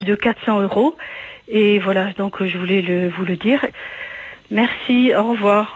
de 400 €. Et voilà, donc je voulais vous le dire. Merci, au revoir.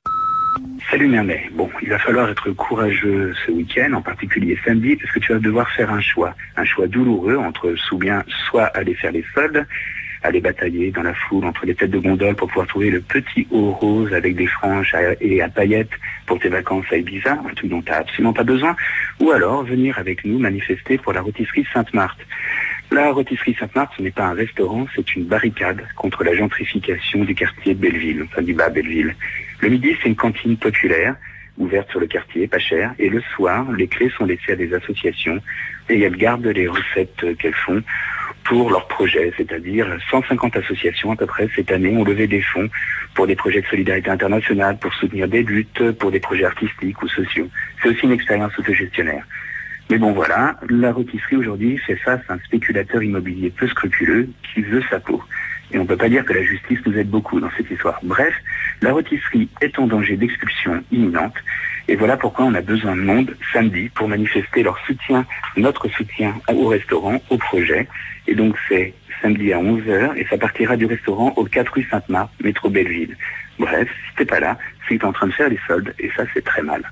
Salut Mermet. Bon, il va falloir être courageux ce week-end, en particulier samedi, parce que tu vas devoir faire un choix douloureux entre soit aller faire les soldes, aller batailler dans la foule entre les têtes de gondole pour pouvoir trouver le petit haut rose avec des franges et à paillettes pour tes vacances à Ibiza, un truc dont tu n'as absolument pas besoin, ou alors venir avec nous manifester pour la rôtisserie Sainte-Marthe. La rôtisserie Sainte-Marthe, ce n'est pas un restaurant, c'est une barricade contre la gentrification du quartier de Belleville, enfin du bas Belleville. Le midi, c'est une cantine populaire, ouverte sur le quartier, pas cher, et le soir, les clés sont laissées à des associations, et elles gardent les recettes qu'elles font pour leurs projets, c'est-à-dire 150 associations à peu près cette année ont levé des fonds pour des projets de solidarité internationale, pour soutenir des luttes, pour des projets artistiques ou sociaux. C'est aussi une expérience autogestionnaire. Mais bon voilà, la rôtisserie aujourd'hui fait face à un spéculateur immobilier peu scrupuleux qui veut sa peau. Et on ne peut pas dire que la justice nous aide beaucoup dans cette histoire. Bref, la rôtisserie est en danger d'expulsion imminente. Et voilà pourquoi on a besoin de monde samedi pour manifester notre soutien au restaurant, au projet. Et donc c'est samedi à 11h et ça partira du restaurant aux 4 rue Sainte-Marthe, métro Belleville. Bref, si t'es pas là, c'est que t'es en train de faire les soldes et ça c'est très mal.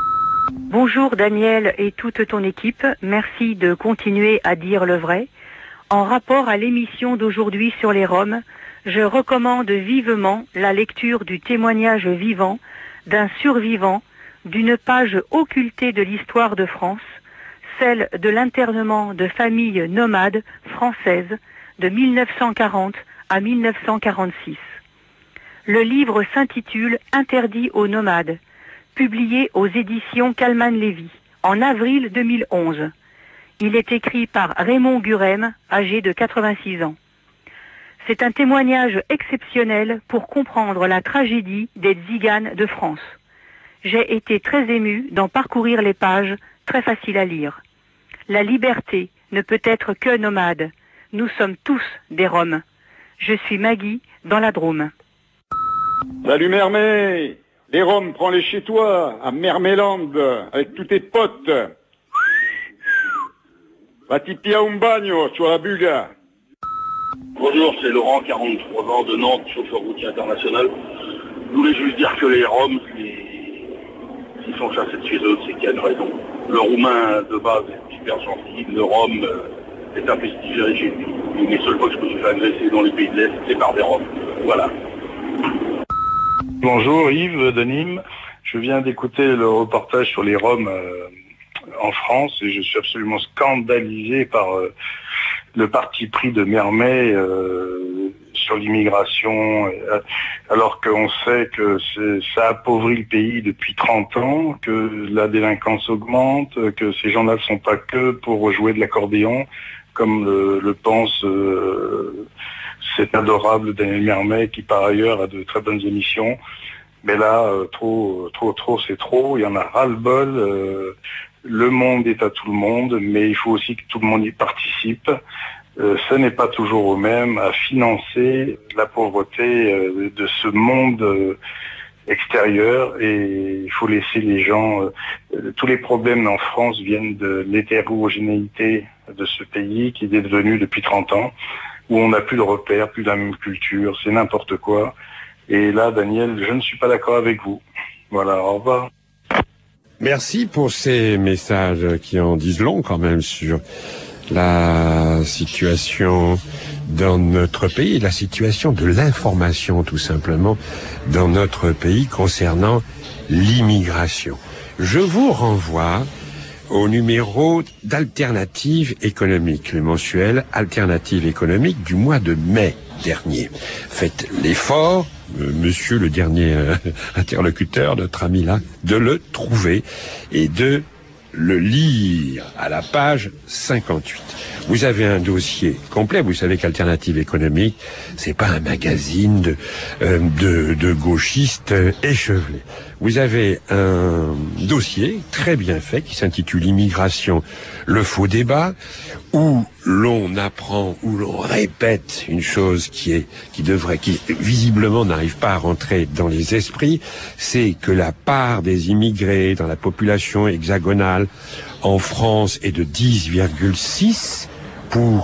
Bonjour Daniel et toute ton équipe, merci de continuer à dire le vrai. En rapport à l'émission d'aujourd'hui sur les Roms, je recommande vivement la lecture du témoignage vivant d'un survivant d'une page occultée de l'histoire de France, celle de l'internement de familles nomades françaises de 1940 à 1946. Le livre s'intitule « Interdit aux nomades », publié aux éditions Calman-Lévy en avril 2011. Il est écrit par Raymond Gurem, âgé de 86 ans. C'est un témoignage exceptionnel pour comprendre la tragédie des tziganes de France. J'ai été très ému d'en parcourir les pages, très faciles à lire. La liberté ne peut être que nomade. Nous sommes tous des Roms. Je suis Maggie, dans la Drôme. Salut Mermet. Les Roms, prends-les chez toi, à Merméland, avec tous tes potes. Va-ti pia un bagno sur la buga. Bonjour, c'est Laurent, 43 ans, de Nantes, chauffeur routier international. Je voulais juste dire que les Roms, s'ils sont chassés de chez eux, c'est qu'il y a une raison. Le Roumain, de base, est super gentil. Le Rom est un pestiféré chez lui. Une des seules fois que je me suis fait agresser dans les pays de l'Est, c'est par des Roms. Voilà. Bonjour Yves de Nîmes, je viens d'écouter le reportage sur les Roms en France et je suis absolument scandalisé par le parti pris de Mermet sur l'immigration, alors qu'on sait que ça appauvrit le pays depuis 30 ans, que la délinquance augmente, que ces gens-là ne sont pas que pour jouer de l'accordéon, comme le pense cet adorable Daniel Mermet qui par ailleurs a de très bonnes émissions. Mais là, trop, c'est trop. Il y en a ras-le-bol. Le monde est à tout le monde, mais il faut aussi que tout le monde y participe. Ce n'est pas toujours au même à financer la pauvreté de ce monde extérieur et il faut laisser les gens... tous les problèmes en France viennent de l'hétérogénéité de ce pays qui est devenu depuis 30 ans, où on n'a plus de repères, plus de la même culture, c'est n'importe quoi. Et là, Daniel, je ne suis pas d'accord avec vous. Voilà, au revoir. Merci pour ces messages qui en disent long quand même sur la situation dans notre pays, la situation de l'information tout simplement dans notre pays concernant l'immigration. Je vous renvoie au numéro d'Alternative économique, le mensuel Alternative économique du mois de mai dernier. Faites l'effort, monsieur le dernier interlocuteur, notre ami là, de le trouver et de le lire à la page 58. Vous avez un dossier complet. Vous savez qu'Alternative économique, c'est pas un magazine de gauchistes échevelés. Vous avez un dossier très bien fait qui s'intitule Immigration, le faux débat, où l'on apprend, où l'on répète une chose qui visiblement n'arrive pas à rentrer dans les esprits, c'est que la part des immigrés dans la population hexagonale en France est de 10,6 pour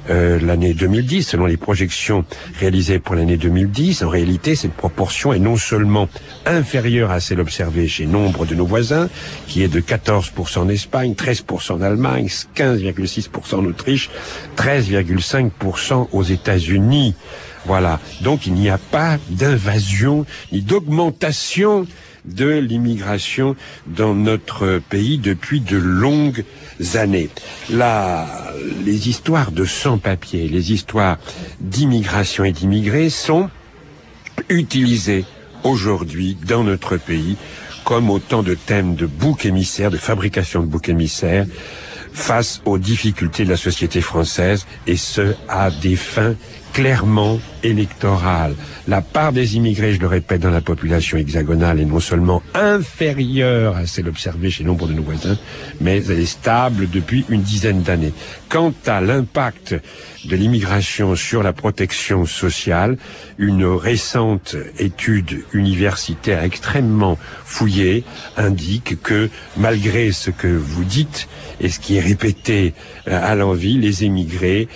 l'année 2010, selon les projections réalisées pour l'année 2010. En réalité, cette proportion est non seulement inférieure à celle observée chez nombre de nos voisins, qui est de 14% en Espagne, 13% en Allemagne, 15,6% en Autriche, 13,5% aux États-Unis. Voilà. Donc il n'y a pas d'invasion ni d'augmentation de l'immigration dans notre pays depuis de longues années. Les histoires de sans-papiers, les histoires d'immigration et d'immigrés sont utilisées aujourd'hui dans notre pays comme autant de thèmes de boucs émissaires, de fabrication de boucs émissaires face aux difficultés de la société française, et ce, à des fins clairement électorale. La part des immigrés, je le répète, dans la population hexagonale est non seulement inférieure à celle observée chez nombre de nos voisins, mais elle est stable depuis une dizaine d'années. Quant à l'impact de l'immigration sur la protection sociale, une récente étude universitaire extrêmement fouillée indique que, malgré ce que vous dites et ce qui est répété à l'envi, les immigrés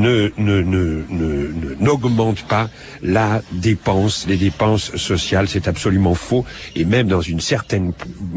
n'augmentent pas les dépenses sociales. C'est absolument faux, et même dans une certaine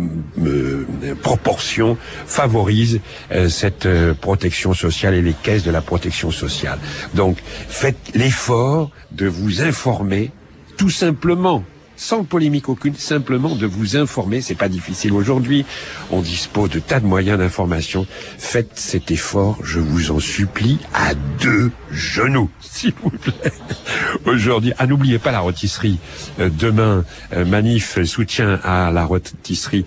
proportion favorise cette protection sociale et les caisses de la protection sociale. Donc faites l'effort de vous informer, tout simplement, sans polémique aucune, simplement de vous informer. C'est pas difficile aujourd'hui. On dispose de tas de moyens d'information. Faites cet effort, je vous en supplie, à 2 genoux, s'il vous plaît. Aujourd'hui, n'oubliez pas la rôtisserie. Demain, manif soutien à la rôtisserie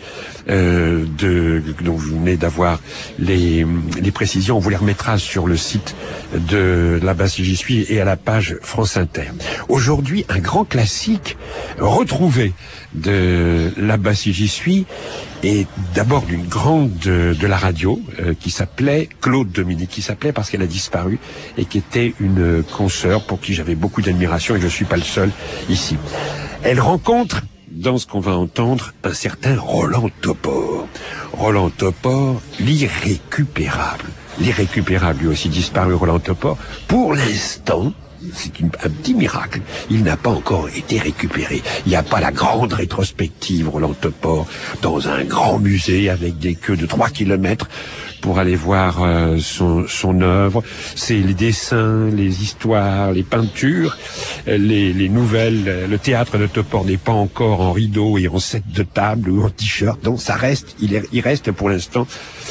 dont vous venez d'avoir les précisions. On vous les remettra sur le site de là-bas si j'y suis et à la page France Inter. Aujourd'hui, un grand classique retrouvé de là-bas si j'y suis, et d'abord d'une grande de la radio qui s'appelait Claude Dominique, qui s'appelait parce qu'elle a disparu, et qui était une consoeur pour qui j'avais beaucoup d'admiration, et je ne suis pas le seul ici. Elle rencontre, dans ce qu'on va entendre, un certain Roland Topor. Roland Topor, l'irrécupérable lui aussi disparu, Roland Topor. Pour l'instant, c'est un petit miracle, il n'a pas encore été récupéré. Il n'y a pas la grande rétrospective Roland Topor dans un grand musée avec des queues de 3 kilomètres pour aller voir son œuvre. C'est les dessins, les histoires, les peintures, les nouvelles. Le théâtre de Topor n'est pas encore en rideau et en set de table ou en t-shirt, donc ça reste, il reste pour l'instant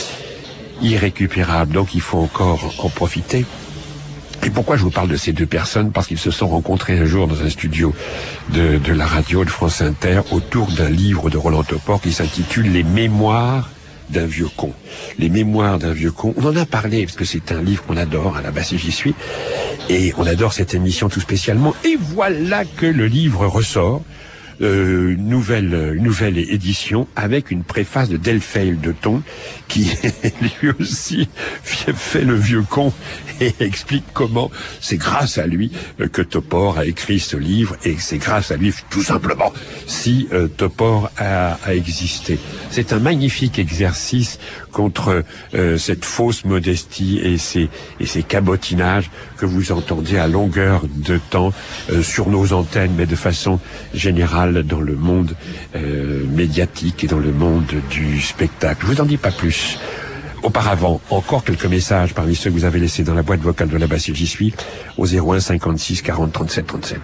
irrécupérable. Donc il faut encore en profiter. Et pourquoi je vous parle de ces 2 personnes? Parce qu'ils se sont rencontrés un jour dans un studio de la radio de France Inter autour d'un livre de Roland Topor qui s'intitule Les Mémoires d'un vieux con. Les Mémoires d'un vieux con. On en a parlé parce que c'est un livre qu'on adore à la base j'y suis, et on adore cette émission tout spécialement. Et voilà que le livre ressort. Une nouvelle édition avec une préface de Delphaël Deton qui lui aussi fait le vieux con et explique comment c'est grâce à lui que Topor a écrit ce livre, et c'est grâce à lui tout simplement si Topor a existé. C'est un magnifique exercice contre cette fausse modestie et ces cabotinages que vous entendez à longueur de temps sur nos antennes, mais de façon générale dans le monde médiatique et dans le monde du spectacle. Je vous en dis pas plus. Auparavant, encore quelques messages parmi ceux que vous avez laissés dans la boîte vocale de là-bas si j'y suis, au 01 56 40 37 37.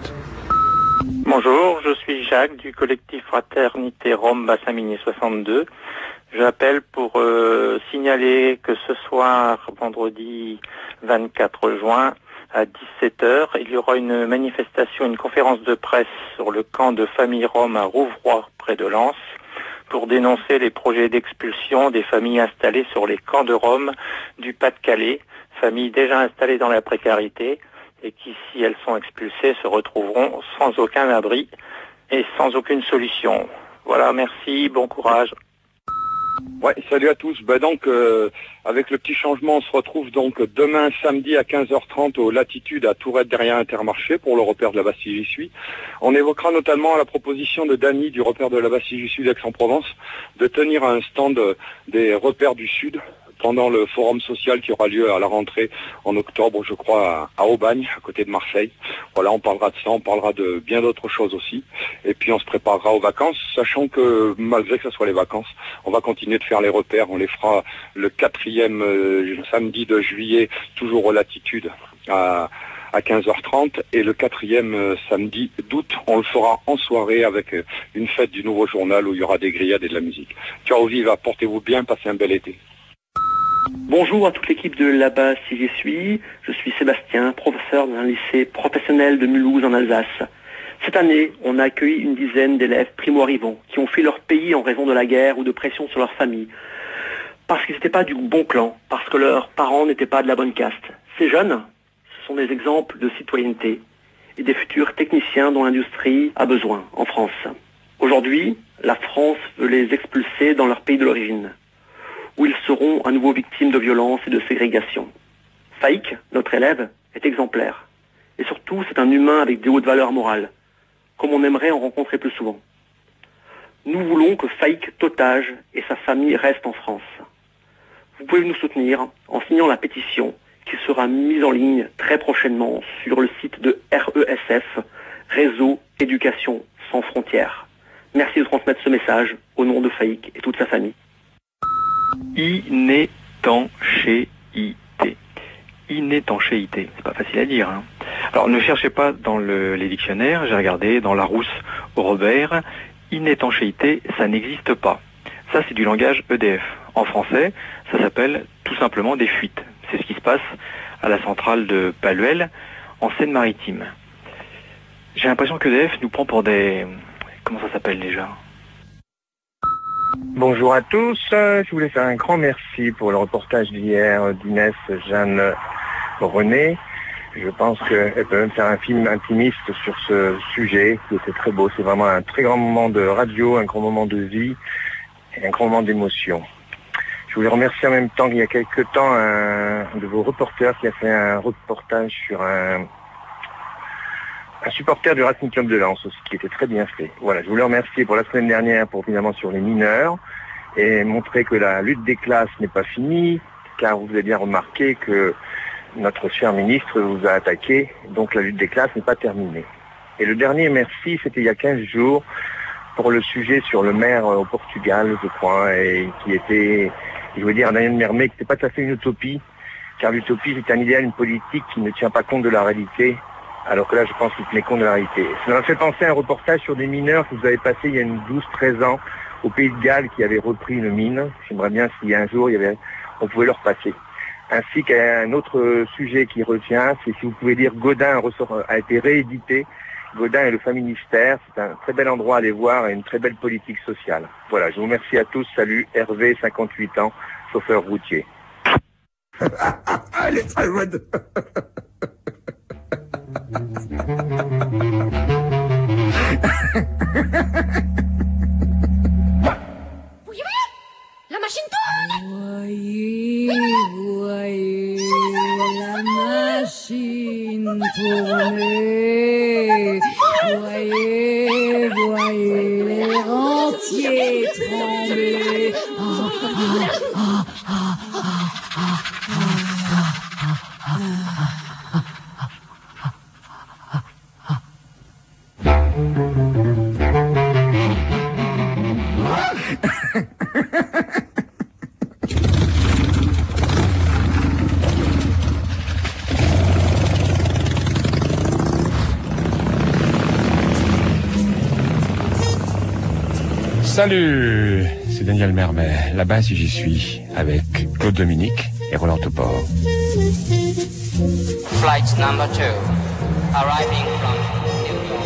Bonjour, je suis Jacques du collectif Fraternité Rome Bassin-Minier 62. J'appelle pour signaler que ce soir, vendredi 24 juin, à 17h, il y aura une manifestation, une conférence de presse sur le camp de famille Rome à Rouvroy, près de Lens, pour dénoncer les projets d'expulsion des familles installées sur les camps de Rome du Pas-de-Calais, familles déjà installées dans la précarité et qui, si elles sont expulsées, se retrouveront sans aucun abri et sans aucune solution. Voilà, merci, bon courage. Ouais, salut à tous. Avec le petit changement, on se retrouve donc demain samedi à 15h30 aux Latitudes à Tourette derrière Intermarché pour le repère de la Bastille j'y suis. On évoquera notamment la proposition de Dany du repère de la Bastille j'y suis d'Aix-en-Provence de tenir un stand des repères du Sud pendant le forum social qui aura lieu à la rentrée en octobre, je crois, à Aubagne, à côté de Marseille. Voilà, on parlera de ça, on parlera de bien d'autres choses aussi. Et puis on se préparera aux vacances, sachant que malgré que ce soit les vacances, on va continuer de faire les repères. On les fera le 4e samedi de juillet, toujours aux latitudes, à 15h30, et le 4e samedi d'août, on le fera en soirée avec une fête du nouveau journal où il y aura des grillades et de la musique. Ciao viva, portez-vous bien, passez un bel été. Bonjour à toute l'équipe de là-bas si j'y suis. Je suis Sébastien, professeur d'un lycée professionnel de Mulhouse en Alsace. Cette année, on a accueilli une dizaine d'élèves primo-arrivants qui ont fui leur pays en raison de la guerre ou de pression sur leur famille. Parce qu'ils n'étaient pas du bon clan, parce que leurs parents n'étaient pas de la bonne caste. Ces jeunes, ce sont des exemples de citoyenneté et des futurs techniciens dont l'industrie a besoin en France. Aujourd'hui, la France veut les expulser dans leur pays de l'origine, où ils seront à nouveau victimes de violences et de ségrégation. Faïk, notre élève, est exemplaire. Et surtout, c'est un humain avec des hautes valeurs morales, comme on aimerait en rencontrer plus souvent. Nous voulons que Faïk Totage et sa famille restent en France. Vous pouvez nous soutenir en signant la pétition qui sera mise en ligne très prochainement sur le site de RESF, Réseau Éducation Sans Frontières. Merci de transmettre ce message au nom de Faïk et toute sa famille. Inétanchéité. Inétanchéité, c'est pas facile à dire. Hein. Alors ne cherchez pas dans les dictionnaires, j'ai regardé dans Larousse au Robert, inétanchéité, ça n'existe pas. Ça c'est du langage EDF. En français, ça s'appelle tout simplement des fuites. C'est ce qui se passe à la centrale de Palluel, en Seine-Maritime. J'ai l'impression que EDF nous prend pour des... Comment ça s'appelle déjà ? Bonjour à tous, je voulais faire un grand merci pour le reportage d'hier d'Inès Jeanne René. Je pense qu'elle peut même faire un film intimiste sur ce sujet qui était très beau. C'est vraiment un très grand moment de radio, un grand moment de vie et un grand moment d'émotion. Je voulais remercier en même temps qu'il y a quelque temps un de vos reporters qui a fait un reportage sur un supporter du Racing Club de Lens aussi, qui était très bien fait. Voilà, je voulais remercier pour la semaine dernière pour finalement sur les mineurs et montrer que la lutte des classes n'est pas finie, car vous avez bien remarqué que notre cher ministre vous a attaqué, donc la lutte des classes n'est pas terminée. Et le dernier merci, c'était il y a 15 jours, pour le sujet sur le maire au Portugal, je crois, et qui était, je veux dire, Daniel Mermet, qui n'était pas tout à fait une utopie, car l'utopie c'est un idéal, une politique qui ne tient pas compte de la réalité, alors que là je pense qu'il tenait compte de la réalité. Ça m'a fait penser à un reportage sur des mineurs que vous avez passé il y a une 12-13 ans au Pays de Galles qui avaient repris une mine. J'aimerais bien si un jour on pouvait leur passer. Ainsi qu'un autre sujet qui retient, c'est si vous pouvez dire Gaudin a été réédité. Gaudin et le Familistère, c'est un très bel endroit à aller voir et une très belle politique sociale. Voilà, je vous remercie à tous. Salut, Hervé, 58 ans, chauffeur routier. Elle est très bonne. La machine tourne. Voyez, la machine tourner. Voyez les rentiers trembler. Salut, c'est Daniel Mermet, là-bas si j'y suis, avec Claude Dominique et Roland Topor. Flight number 2, arriving from New York.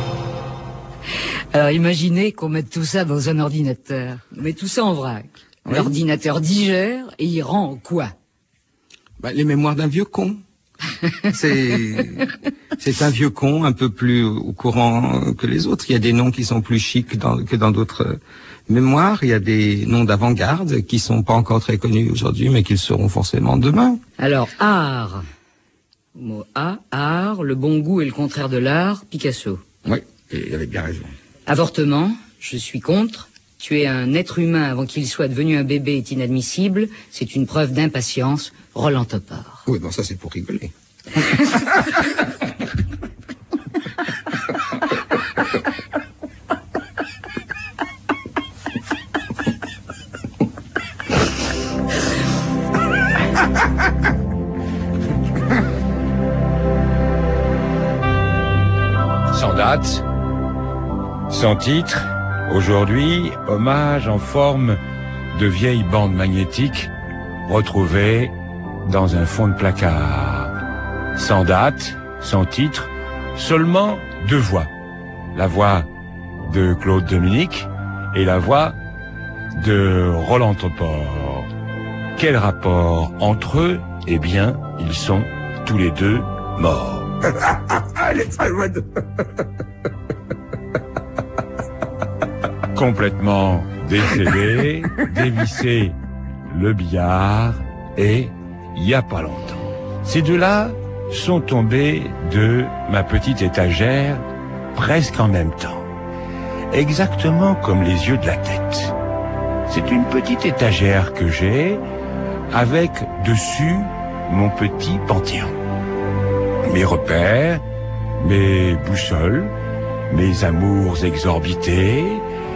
Alors imaginez qu'on mette tout ça dans un ordinateur. On met tout ça en vrac. Oui. L'ordinateur digère et il rend quoi ? Les mémoires d'un vieux con. C'est un vieux con un peu plus au courant que les autres. Il y a des noms qui sont plus chics que dans d'autres mémoires. Il y a des noms d'avant-garde qui sont pas encore très connus aujourd'hui, mais qui le seront forcément demain. Alors, art. Le mot art, le bon goût est le contraire de l'art, Picasso. Oui, et il avait bien raison. Avortement, je suis contre. Tuer un être humain avant qu'il soit devenu un bébé est inadmissible. C'est une preuve d'impatience. Roland Topor. Oui, bon, ça c'est pour rigoler. Sans date, sans titre, aujourd'hui, hommage en forme de vieille bande magnétique retrouvée dans un fond de placard. Sans date, sans titre, seulement 2 voix. La voix de Claude Dominique et la voix de Roland Topor. Quel rapport entre eux? Eh bien, ils sont tous les 2 morts. Elle est très bonne. Complètement décédé, dévissé le billard et il y a pas longtemps. Ces 2-là sont tombés de ma petite étagère presque en même temps. Exactement comme les yeux de la tête. C'est une petite étagère que j'ai avec dessus mon petit panthéon. Mes repères, mes boussoles, mes amours exorbités,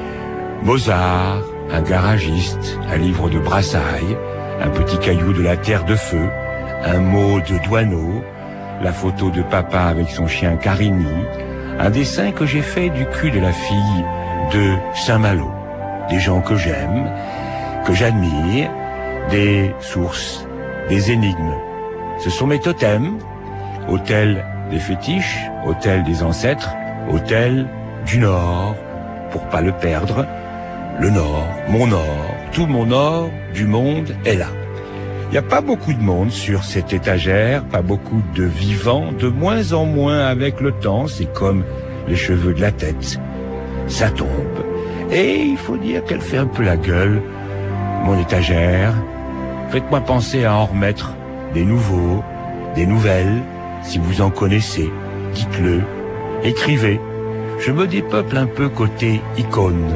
Mozart, un garagiste, un livre de Brassailles, un petit caillou de la terre de feu, un mot de Douaneau, la photo de papa avec son chien Carini, un dessin que j'ai fait du cul de la fille de Saint-Malo, des gens que j'aime, que j'admire, des sources, des énigmes. Ce sont mes totems, autel des fétiches, autel des ancêtres, autel du Nord, pour pas le perdre. Le Nord, mon Or, tout mon Or du monde est là. Il n'y a pas beaucoup de monde sur cette étagère, pas beaucoup de vivants, de moins en moins avec le temps, c'est comme les cheveux de la tête. Ça tombe. Et il faut dire qu'elle fait un peu la gueule, mon étagère. Faites-moi penser à en remettre des nouveaux, des nouvelles, si vous en connaissez. Dites-le, écrivez. Je me dépeuple un peu côté icône.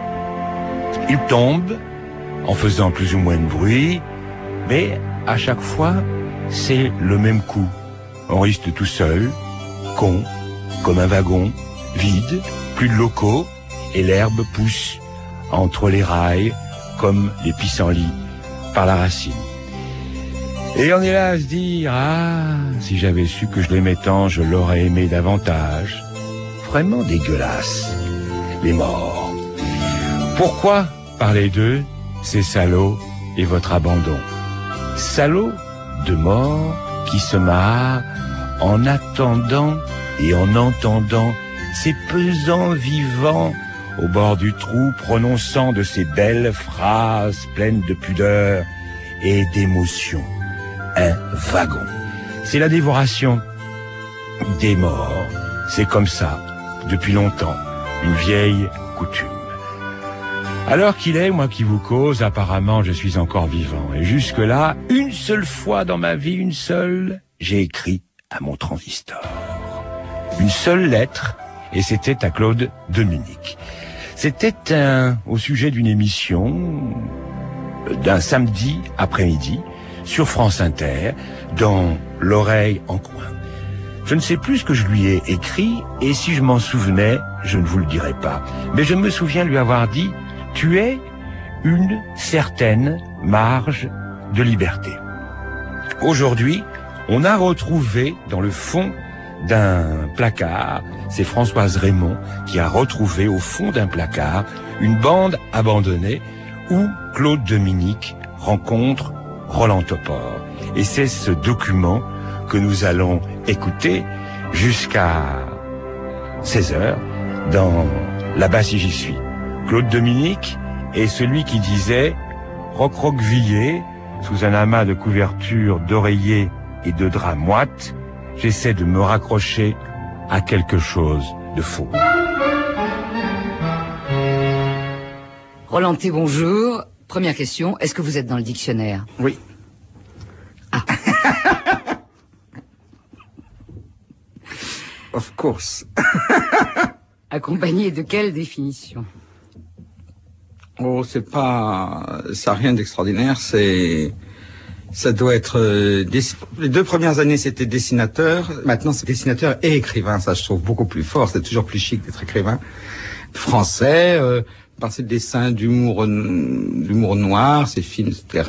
Il tombe, en faisant plus ou moins de bruit, mais à chaque fois, c'est le même coup. On reste tout seul, con, comme un wagon, vide, plus de locaux, et l'herbe pousse entre les rails, comme les pissenlits, par la racine. Et on est là à se dire, ah, si j'avais su que je l'aimais tant, je l'aurais aimé davantage. Vraiment dégueulasse, les morts. Pourquoi parler d'eux, ces salauds et votre abandon? Salauds de mort qui se marrent en attendant et en entendant ces pesants vivants au bord du trou prononçant de ces belles phrases pleines de pudeur et d'émotion. Un wagon. C'est la dévoration des morts. C'est comme ça, depuis longtemps, une vieille coutume. Alors qu'il est, moi qui vous cause, apparemment je suis encore vivant. Et jusque-là, une seule fois dans ma vie, une seule, j'ai écrit à mon transistor. Une seule lettre, et c'était à Claude Dominique. C'était au sujet d'une émission d'un samedi après-midi sur France Inter, dans l'oreille en coin. Je ne sais plus ce que je lui ai écrit, et si je m'en souvenais, je ne vous le dirai pas. Mais je me souviens lui avoir dit: tu es une certaine marge de liberté. Aujourd'hui, on a retrouvé dans le fond d'un placard, c'est Françoise Raymond qui a retrouvé au fond d'un placard une bande abandonnée où Claude Dominique rencontre Roland Topor. Et c'est ce document que nous allons écouter jusqu'à 16h dans Là-bas si j'y suis. Claude Dominique est celui qui disait « Recroquevillé, sous un amas de couvertures d'oreillers et de draps moites, j'essaie de me raccrocher à quelque chose de faux. » Roland T, bonjour. Première question, est-ce que vous êtes dans le dictionnaire? Oui. Ah. Of course. Accompagné de quelle définition? Oh, ça a rien d'extraordinaire. Ça doit être les 2 premières années c'était dessinateur. Maintenant c'est dessinateur et écrivain. Ça je trouve beaucoup plus fort. C'est toujours plus chic d'être écrivain. Français, par ses dessins d'humour noir, ses films, etc.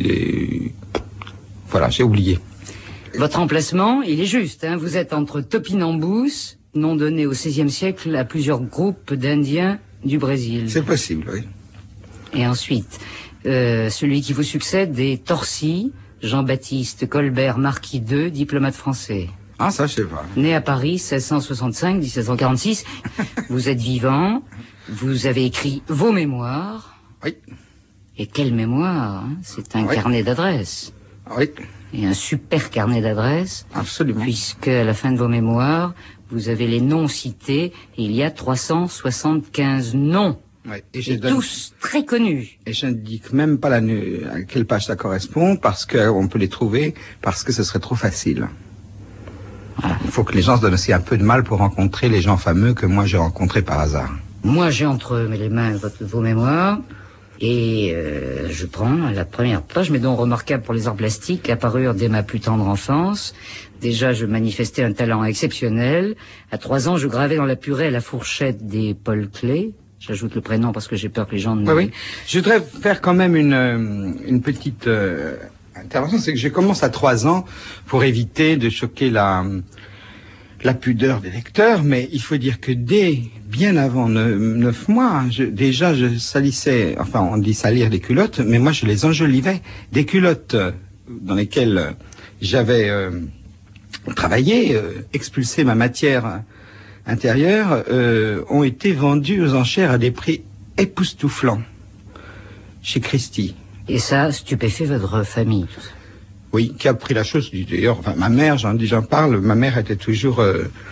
Voilà, j'ai oublié. Votre emplacement, il est juste. Hein. Vous êtes entre Topinambous, nom donné au XVIe siècle à plusieurs groupes d'Indiens du Brésil. C'est possible, oui. Et ensuite, celui qui vous succède est Torcy, Jean-Baptiste Colbert Marquis II, diplomate français. Ah, ça, je sais pas. Né à Paris, 1665-1746. Vous êtes vivant. Vous avez écrit vos mémoires. Oui. Et quelle mémoire, hein. C'est un carnet d'adresses. Oui. Et un super carnet d'adresses. Absolument. Puisque à la fin de vos mémoires, vous avez les noms cités. Et il y a 375 noms. Ouais. Et tous très connus. Et je n'indique même pas à quelle page ça correspond, parce qu'on peut les trouver, parce que ce serait trop facile. Voilà. Il faut que les gens se donnent aussi un peu de mal pour rencontrer les gens fameux que moi j'ai rencontrés par hasard. Moi j'ai entre les mains vos mémoires, et je prends la première page, mes dons remarquables pour les arts plastiques apparurent dès ma plus tendre enfance. Déjà, je manifestais un talent exceptionnel. À 3 ans, je gravais dans la purée à la fourchette des Paul Klee. J'ajoute le prénom parce que j'ai peur que les gens ne... Oui. Je voudrais faire quand même une petite intervention. C'est que je commence à 3 ans pour éviter de choquer la pudeur des lecteurs, mais il faut dire que dès bien avant 9 mois, déjà je salissais, enfin on dit salir des culottes, mais moi je les enjolivais. Des culottes dans lesquelles j'avais travaillé, expulsé ma matière intérieures ont été vendues aux enchères à des prix époustouflants chez Christie. Et ça stupéfait votre famille? Oui, qui a pris la chose. D'ailleurs, enfin, ma mère, j'en parle, ma mère était toujours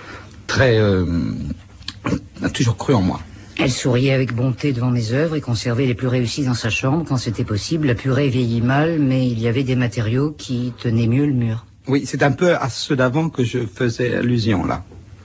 a toujours cru en moi. Elle souriait avec bonté devant mes œuvres et conservait les plus réussies dans sa chambre quand c'était possible. La purée vieillit mal, mais il y avait des matériaux qui tenaient mieux le mur. Oui, c'est un peu à ceux d'avant que je faisais allusion, là.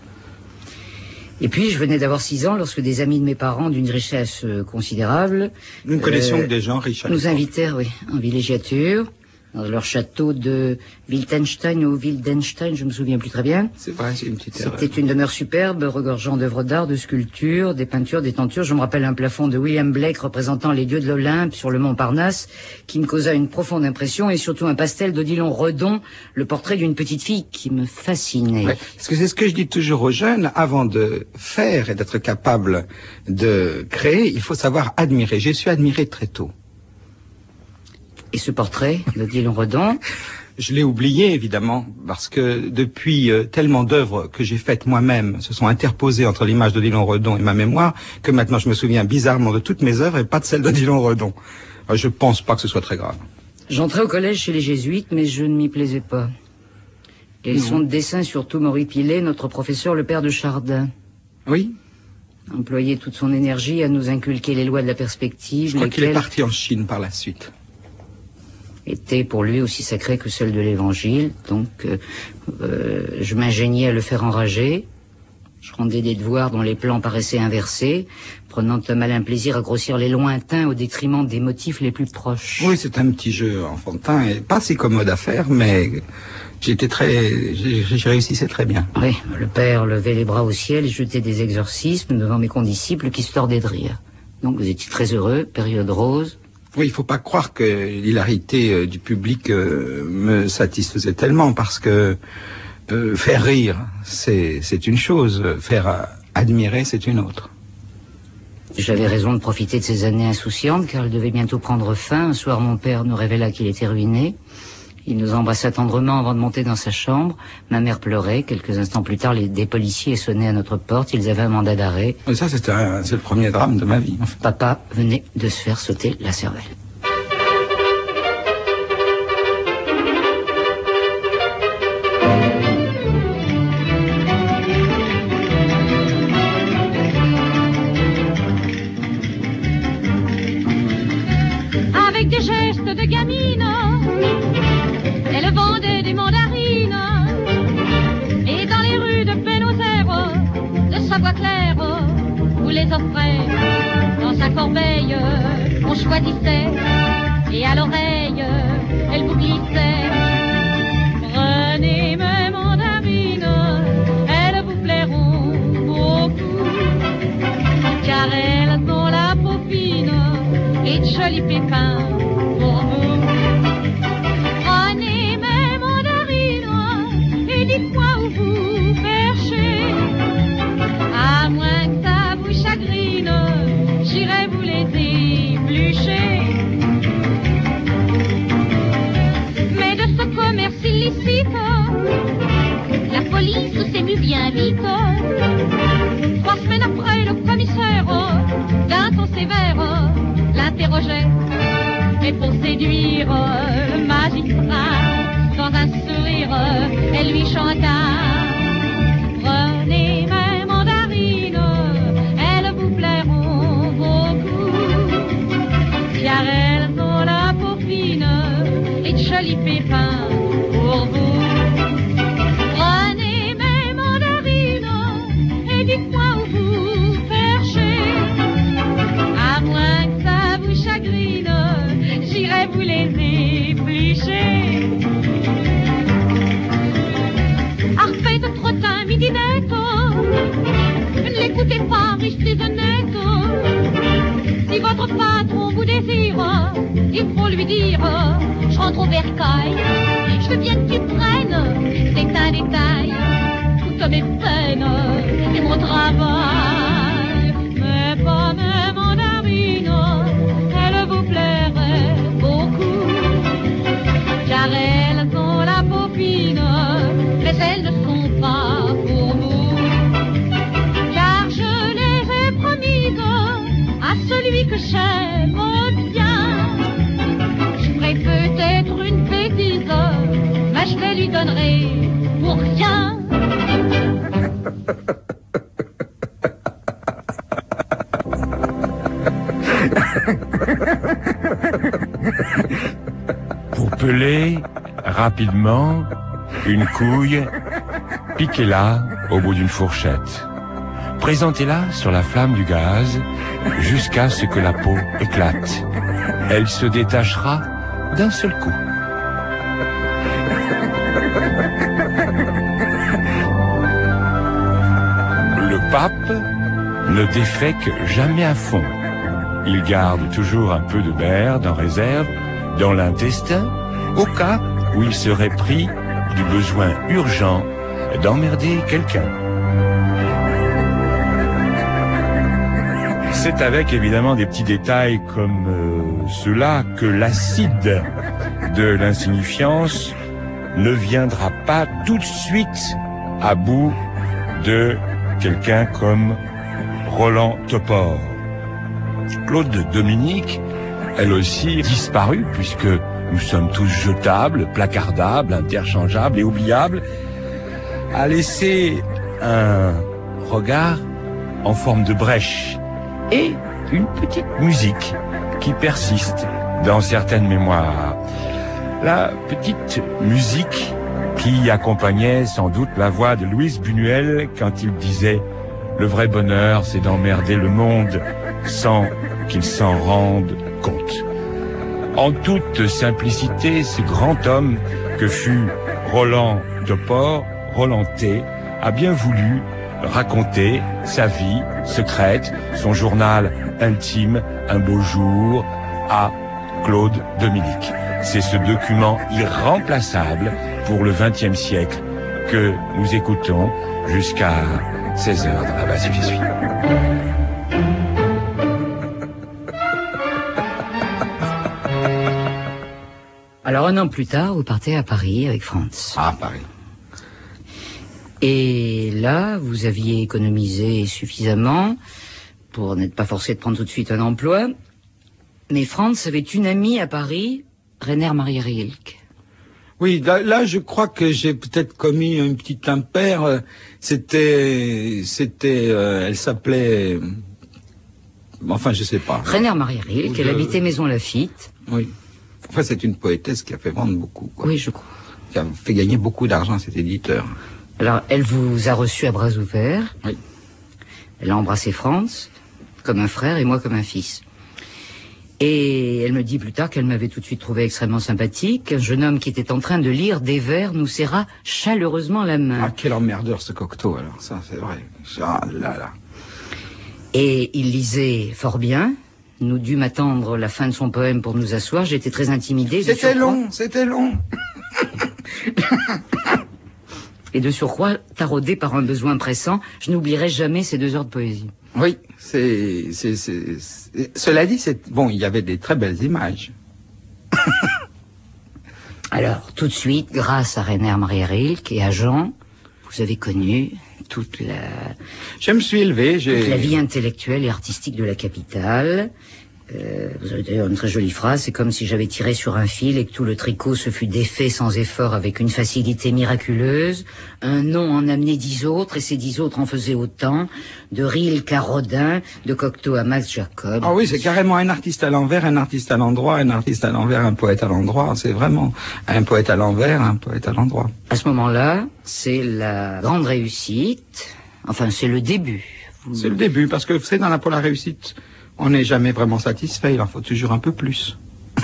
Et puis, je venais d'avoir 6 ans lorsque des amis de mes parents, d'une richesse considérable... Nous connaissions des gens riches. Nous invitèrent, oui, en villégiature, dans leur château de Wildenstein ou Wildenstein, je me souviens plus très bien. C'est vrai, c'est une petite erreur. C'était une demeure superbe, regorgeant d'œuvres d'art, de sculptures, des peintures, des tentures. Je me rappelle un plafond de William Blake représentant les dieux de l'Olympe sur le mont Parnasse, qui me causa une profonde impression, et surtout un pastel d'Odilon Redon, le portrait d'une petite fille qui me fascinait. Ouais, parce que c'est ce que je dis toujours aux jeunes, avant de faire et d'être capable de créer, il faut savoir admirer. J'ai su admirer très tôt. Et ce portrait d'Odilon Redon? Je l'ai oublié, évidemment, parce que depuis tellement d'œuvres que j'ai faites moi-même se sont interposées entre l'image d'Odilon Redon et ma mémoire, que maintenant je me souviens bizarrement de toutes mes œuvres et pas de celles d'Odilon Redon. Je pense pas que ce soit très grave. J'entrais au collège chez les Jésuites, mais je ne m'y plaisais pas. Les leçons de dessin surtout m'horripilaient, notre professeur, le père de Chardin. Oui. Employait toute son énergie à nous inculquer les lois de la perspective. Je crois qu'il est parti en Chine par la suite. Était pour lui aussi sacré que celle de l'Évangile, donc je m'ingéniais à le faire enrager. Je rendais des devoirs dont les plans paraissaient inversés, prenant un malin plaisir à grossir les lointains au détriment des motifs les plus proches. Oui, c'est un petit jeu enfantin et pas si commode à faire, mais j'ai réussissais très bien. Oui, le père levait les bras au ciel et jetait des exorcismes devant mes condisciples qui se tordaient de rire. Donc vous étiez très heureux, période rose. Oui, il faut pas croire que l'hilarité du public me satisfaisait tellement, parce que faire rire, c'est une chose, faire admirer, c'est une autre. J'avais raison de profiter de ces années insouciantes, car elles devaient bientôt prendre fin. Un soir, mon père nous révéla qu'il était ruiné. Il nous embrassa tendrement avant de monter dans sa chambre. Ma mère pleurait. Quelques instants plus tard, des policiers sonnaient à notre porte. Ils avaient un mandat d'arrêt. Et ça, c'est le premier drame de ma vie. En fait. Papa venait de se faire sauter la cervelle. Avec des gestes de gamine, elle vendait des mandarines. Et dans les rues de Buenos Aires, de Savoie claire, vous les offrait dans sa corbeille. qu'on choisissait, et à l'oreille, elle vous glissait. Prenez mes mandarines, elles vous plairont beaucoup, car elles ont la peau fine et de jolis pépins pour vous. Prenez mes mandarines et dites-moi où vous perchez. À moins que ça vous chagrine, j'irai vous les éplucher. Mais de ce commerce illicite, la police s'est mue bien vite. 3 semaines après, le commissaire, d'un ton sévère, l'interrogeait. Mais pour séduire le magistrat, dans un sourire, elle lui chanta. Prenez mes mandarines, elles vous plairont beaucoup, car elles ont la peau fine et de jolis pépins pour vous. Prenez mes mandarines et dites-moi où vous perchez. À moins que ça vous chagrine, j'irai vous les éplucher. Arpée de trottin midinette, ne l'écoutez pas, restez honnête. Si votre patron vous désire, il faut lui dire, je rentre au bercail, je veux bien que tu prennes, c'est un détail, toutes mes peines et mon travail. Mais pas mes mandarines, elles vous plairaient beaucoup, car elles ont la peau fine, mais elles ne sont pas pour vous. Car je les ai promises à celui que j'aime bien. Je ferai peut-être une bêtise, mais je les lui donnerai pour rien. Pour peler rapidement une couille, piquez-la au bout d'une fourchette. Présentez-la sur la flamme du gaz jusqu'à ce que la peau éclate. Elle se détachera d'un seul coup. Le pape ne défèque jamais à fond. Il garde toujours un peu de merde en réserve dans l'intestin, au cas où il serait pris du besoin urgent d'emmerder quelqu'un. C'est avec évidemment des petits détails comme ceux-là que l'acide de l'insignifiance ne viendra pas tout de suite à bout de quelqu'un comme Roland Topor. Claude Dominique, elle aussi disparue, puisque nous sommes tous jetables, placardables, interchangeables et oubliables, a laissé un regard en forme de brèche et une petite musique qui persiste dans certaines mémoires. La petite musique qui accompagnait sans doute la voix de Louis Buñuel quand il disait « Le vrai bonheur, c'est d'emmerder le monde sans qu'il s'en rende compte ». En toute simplicité, ce grand homme que fut Roland Topor, Roland T, a bien voulu raconter sa vie secrète, son journal intime, un beau jour, à Claude Dominique. C'est ce document irremplaçable pour le XXe siècle que nous écoutons jusqu'à 16h dans la base j'y suis. Alors 1 an plus tard, vous partez à Paris avec Franz. Ah, Paris. Et là, vous aviez économisé suffisamment pour n'être pas forcé de prendre tout de suite un emploi. Mais Franz avait une amie à Paris, Rainer Maria Rilke. Oui, là, je crois que j'ai peut-être commis une petite impair. Elle s'appelait, enfin, je sais pas. Rainer Maria Rilke, elle habitait Maison Lafitte. Oui. Enfin, c'est une poétesse qui a fait vendre beaucoup, quoi. Oui, je crois. Qui a fait gagner beaucoup d'argent à cet éditeur. Alors, elle vous a reçu à bras ouverts. Oui. Elle a embrassé Franz comme un frère et moi comme un fils. Et elle me dit plus tard qu'elle m'avait tout de suite trouvé extrêmement sympathique. Un jeune homme qui était en train de lire des vers nous serra chaleureusement la main. Ah, quel emmerdeur ce Cocteau, alors, ça, c'est vrai. Ah là là. Et il lisait fort bien. Nous dûmes attendre la fin de son poème pour nous asseoir. J'étais très intimidée. C'était long. Et de surcroît, taraudé par un besoin pressant, je n'oublierai jamais ces 2 heures de poésie. Oui, cela dit, bon, il y avait des très belles images. Alors, tout de suite, grâce à Rainer Maria Rilke et à Jean, vous avez connu toute la... Je me suis élevé, toute la vie intellectuelle et artistique de la capitale. Vous avez d'ailleurs une très jolie phrase, c'est comme si j'avais tiré sur un fil et que tout le tricot se fût défait sans effort avec une facilité miraculeuse. Un nom en amenait 10 autres et ces 10 autres en faisaient autant. De Rilke à Rodin, de Cocteau à Max Jacob. Ah oui, c'est carrément un artiste à l'envers, un artiste à l'endroit, un artiste à l'envers, un poète à l'endroit. C'est vraiment un poète à l'envers, un poète à l'endroit. À ce moment-là, c'est la grande réussite. Enfin, c'est le début. C'est le début, parce que vous savez, pour la réussite, on n'est jamais vraiment satisfait, il en faut toujours un peu plus.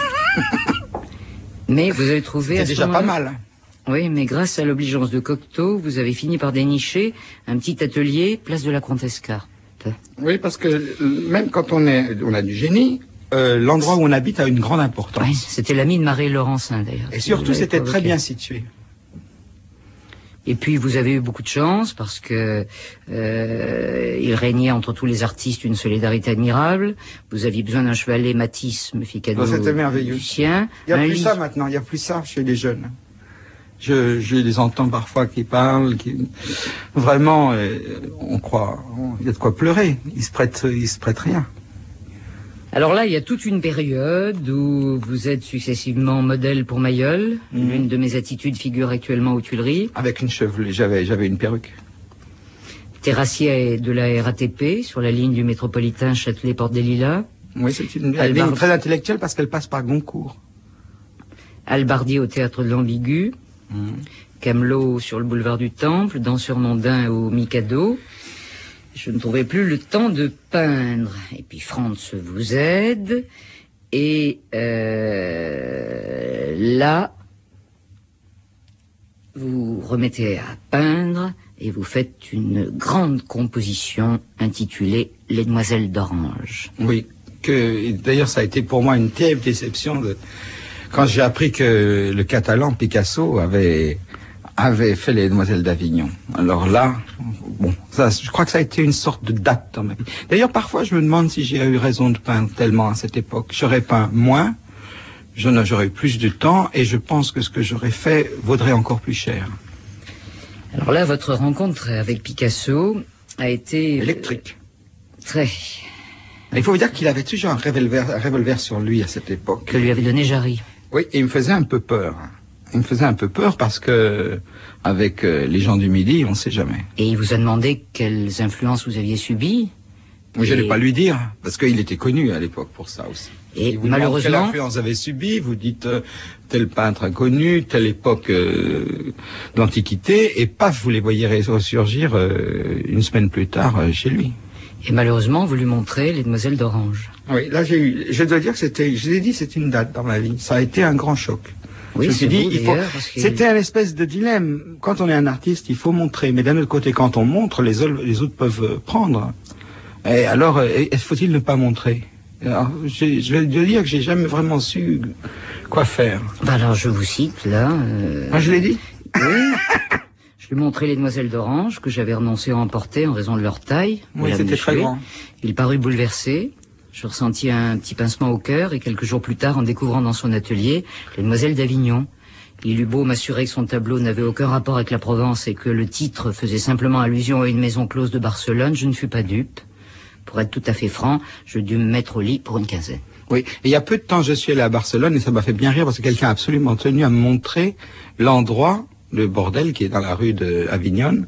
Mais vous avez trouvé... C'est déjà pas mal. Oui, mais grâce à l'obligeance de Cocteau, vous avez fini par dénicher un petit atelier, place de la Comtesse Carte. Oui, parce que même quand on a du génie, l'endroit où on habite a une grande importance. Oui, c'était l'ami de Marie-Laurencin, d'ailleurs. Et surtout, c'était très bien situé. Et puis vous avez eu beaucoup de chance parce que il régnait entre tous les artistes une solidarité admirable. Vous aviez besoin d'un chevalet, Matisse me fit cadeau. C'était merveilleux. Du sien. Il n'y a plus ça maintenant, il n'y a plus ça chez les jeunes. Je les entends parfois qui parlent, vraiment, on croit, il y a de quoi pleurer. Ils se prêtent rien. Alors là, il y a toute une période où vous êtes successivement modèle pour Mayol. L'une de mes attitudes figure actuellement aux Tuileries. Avec une chevelure, j'avais une perruque. Terrassier de la RATP, sur la ligne du métropolitain Châtelet-Porte des Lilas. Oui, c'est une ligne très intellectuelle parce qu'elle passe par Goncourt. Albardier au Théâtre de l'Ambigu. Camelot sur le boulevard du Temple. Danseur mondain au Mikado. Je ne trouvais plus le temps de peindre. Et puis Franz vous aide. Et là, vous remettez à peindre et vous faites une grande composition intitulée Les Demoiselles d'Orange. Oui, d'ailleurs ça a été pour moi une terrible déception quand j'ai appris que le Catalan Picasso avait fait Les Demoiselles d'Avignon. Alors là, bon, je crois que ça a été une sorte de date dans ma vie. D'ailleurs, parfois, je me demande si j'ai eu raison de peindre tellement à cette époque. J'aurais peint moins, j'aurais eu plus de temps, et je pense que ce que j'aurais fait vaudrait encore plus cher. Alors là, votre rencontre avec Picasso a été... électrique. Très. Il faut vous dire qu'il avait toujours un revolver sur lui à cette époque. Que lui avait donné Jarry. Oui, et il me faisait un peu peur. Il me faisait un peu peur parce que, avec les gens du Midi, on ne sait jamais. Et il vous a demandé quelles influences vous aviez subies? Oui, je n'allais pas lui dire, parce qu'il était connu à l'époque pour ça aussi. Et vous malheureusement... Quelle influence vous avez subi? Vous dites tel peintre inconnu, telle époque d'Antiquité, et paf, vous les voyez ressurgir une semaine plus tard chez lui. Et malheureusement, vous lui montrez Les Demoiselles d'Orange. Oui, là je dois dire que c'était une date dans ma vie. Ça a été un grand choc. Oui, je me suis dit, c'était un espèce de dilemme. Quand on est un artiste, il faut montrer. Mais d'un autre côté, quand on montre, les autres peuvent prendre. Et alors, faut-il ne pas montrer? Alors, je vais dire que j'ai jamais vraiment su quoi faire. Bah alors, je vous cite, là... Ah, je l'ai dit? Oui. Je lui montrai Les Demoiselles d'Orange, que j'avais renoncé à emporter en raison de leur taille. Oui, c'était très grand. Il parut bouleversé. Je ressentis un petit pincement au cœur et quelques jours plus tard, en découvrant dans son atelier Les Demoiselles d'Avignon, il eut beau m'assurer que son tableau n'avait aucun rapport avec la Provence et que le titre faisait simplement allusion à une maison close de Barcelone, je ne fus pas dupe. Pour être tout à fait franc, je dus me mettre au lit pour une quinzaine. Oui, et il y a peu de temps, je suis allé à Barcelone et ça m'a fait bien rire parce que quelqu'un a absolument tenu à me montrer l'endroit, le bordel qui est dans la rue d'Avignon,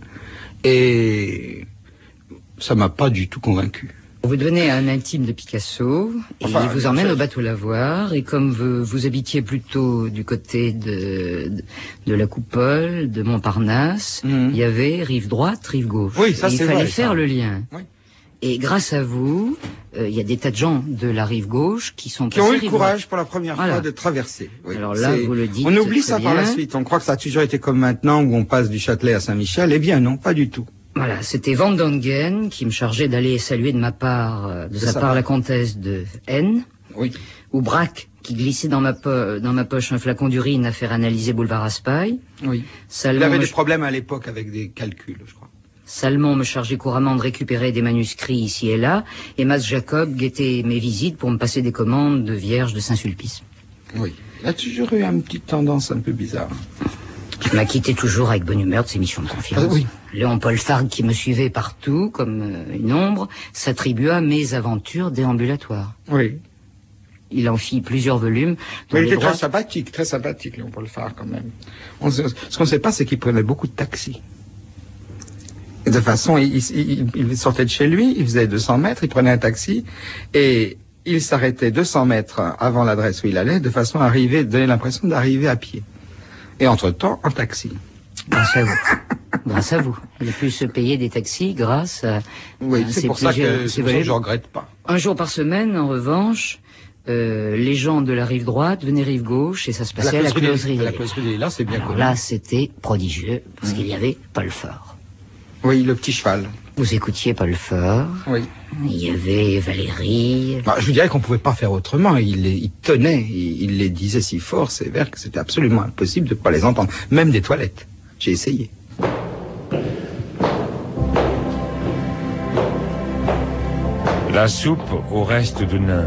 et ça m'a pas du tout convaincu. Vous devenez un intime de Picasso, et il vous emmène au bateau Lavoir, et comme vous habitiez plutôt du côté de la Coupole, de Montparnasse, il y avait rive droite, rive gauche. Oui, ça et c'est il fallait vrai, faire le lien. Oui. Et grâce à vous, il y a des tas de gens de la rive gauche qui ont eu le courage pour la première fois de traverser. Oui. Alors là, vous le dites. On oublie ça bien. par la suite. On croit que ça a toujours été comme maintenant, où on passe du Châtelet à Saint-Michel. Eh bien non, pas du tout. Voilà, c'était Van Dongen qui me chargeait d'aller saluer de sa part la comtesse de N. Oui. Ou Braque qui glissait dans ma poche un flacon d'urine à faire analyser boulevard Raspail. Oui. Salmon Il avait des problèmes à l'époque avec des calculs, je crois. Salmon me chargeait couramment de récupérer des manuscrits ici et là, et Mas Jacob guettait mes visites pour me passer des commandes de Vierge de Saint-Sulpice. Oui. Il a toujours eu une petite tendance un peu bizarre. Je m'acquittais toujours avec bonne humeur de ses missions de confiance. Oui. Léon-Paul Fargue, qui me suivait partout, comme une ombre, s'attribua mes aventures déambulatoires. Oui. Il en fit plusieurs volumes. Mais il était très sympathique, Léon-Paul Fargue, quand même. Ce qu'on ne sait pas, c'est qu'il prenait beaucoup de taxis. De façon, il sortait de chez lui, il faisait 200 mètres, il prenait un taxi, et il s'arrêtait 200 mètres avant l'adresse où il allait, de façon à donner l'impression d'arriver à pied. Et entre-temps, en taxi. Grâce à vous. Grâce à vous. Il a pu se payer des taxis grâce à... Oui, c'est pour ça que je ne regrette pas. Un jour par semaine, en revanche, les gens de la rive droite venaient rive gauche, et ça se passait à la closerie. La closerie des Lilas, c'est bien connu. Là, c'était prodigieux, parce qu'il y avait Paul Fort. Oui, le petit cheval. Vous écoutiez Paul Fort. Oui. Il y avait Valérie. Je vous dirais qu'on ne pouvait pas faire autrement. Il tenait, il les disait si fort, sévère, que c'était absolument impossible de ne pas les entendre. Même des toilettes. J'ai essayé. La soupe au reste de nain.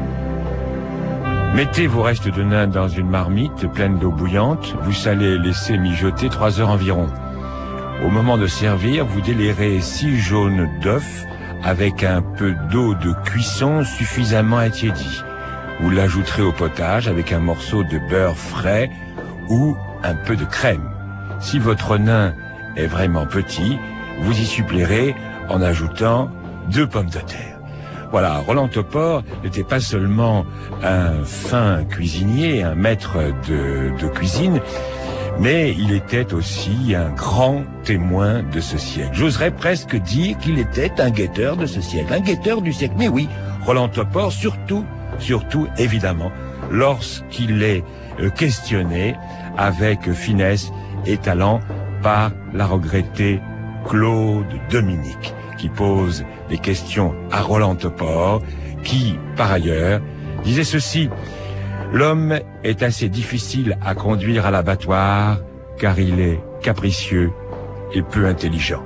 Mettez vos restes de nain dans une marmite pleine d'eau bouillante. Vous salez et laissez mijoter 3 heures environ. Au moment de servir, vous délirez 6 jaunes d'œufs avec un peu d'eau de cuisson suffisamment attiédie. Vous l'ajouterez au potage avec un morceau de beurre frais ou un peu de crème. Si votre nain est vraiment petit, vous y suppléerez en ajoutant 2 pommes de terre. Voilà, Roland Topor n'était pas seulement un fin cuisinier, un maître de cuisine, mais il était aussi un grand témoin de ce siècle. J'oserais presque dire qu'il était un guetteur de ce siècle, un guetteur du siècle. Mais oui, Roland Topor, surtout, évidemment, lorsqu'il est questionné avec finesse et talent par la regrettée Claude Dominique, qui pose des questions à Roland Topor, qui, par ailleurs, disait ceci: l'homme est assez difficile à conduire à l'abattoir, car il est capricieux et peu intelligent.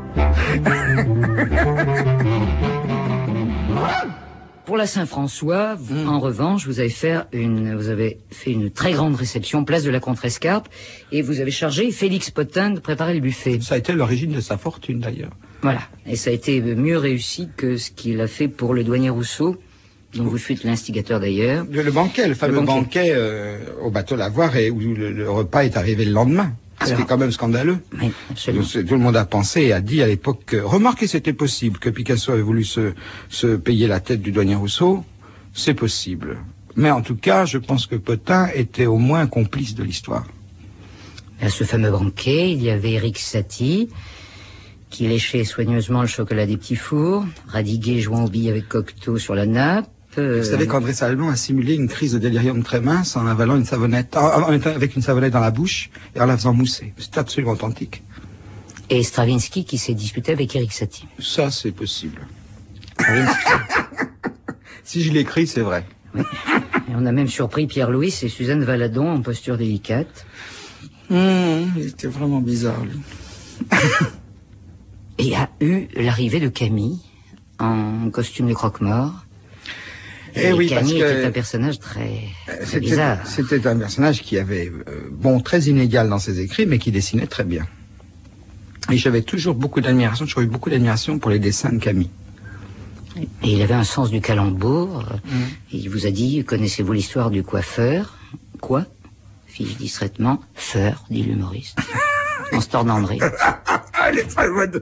Pour la Saint-François, en revanche, vous avez fait une très grande réception, place de la Contrescarpe, et vous avez chargé Félix Potin de préparer le buffet. Ça a été l'origine de sa fortune, d'ailleurs. Voilà. Et ça a été mieux réussi que ce qu'il a fait pour le douanier Rousseau, dont vous fûtes l'instigateur d'ailleurs. Le banquet, le fameux banquet au bateau Lavoir, et où le repas est arrivé le lendemain. C'était quand même scandaleux. Oui, absolument. Tout le monde a pensé et a dit à l'époque que, remarquez, c'était possible, que Picasso avait voulu se payer la tête du douanier Rousseau. C'est possible. Mais en tout cas, je pense que Potin était au moins complice de l'histoire. À ce fameux banquet, il y avait Éric Satie, qui léchait soigneusement le chocolat des petits fours, Radiguet jouant aux billes avec Cocteau sur la nappe. Vous savez qu'André Salmon a simulé une crise de délirium très mince en avalant une savonnette, avec une savonnette dans la bouche et en la faisant mousser. C'est absolument authentique. Et Stravinsky qui s'est disputé avec Éric Satie. Ça, c'est possible. Si je l'écris, c'est vrai. Oui. Et on a même surpris Pierre-Louis et Suzanne Valadon en posture délicate. Il était vraiment bizarre, lui. Et il y a eu l'arrivée de Camille en costume de croque-mort. Et oui, Camille était un personnage très bizarre. C'était un personnage qui avait, très inégal dans ses écrits, mais qui dessinait très bien. Et j'avais toujours beaucoup d'admiration, j'aurais eu beaucoup d'admiration pour les dessins de Camille. Et il avait un sens du calembour. Il vous a dit, connaissez-vous l'histoire du coiffeur? Quoi? Fis-je distraitement. Feur, dit l'humoriste. En se tordant André. Elle est très bonne.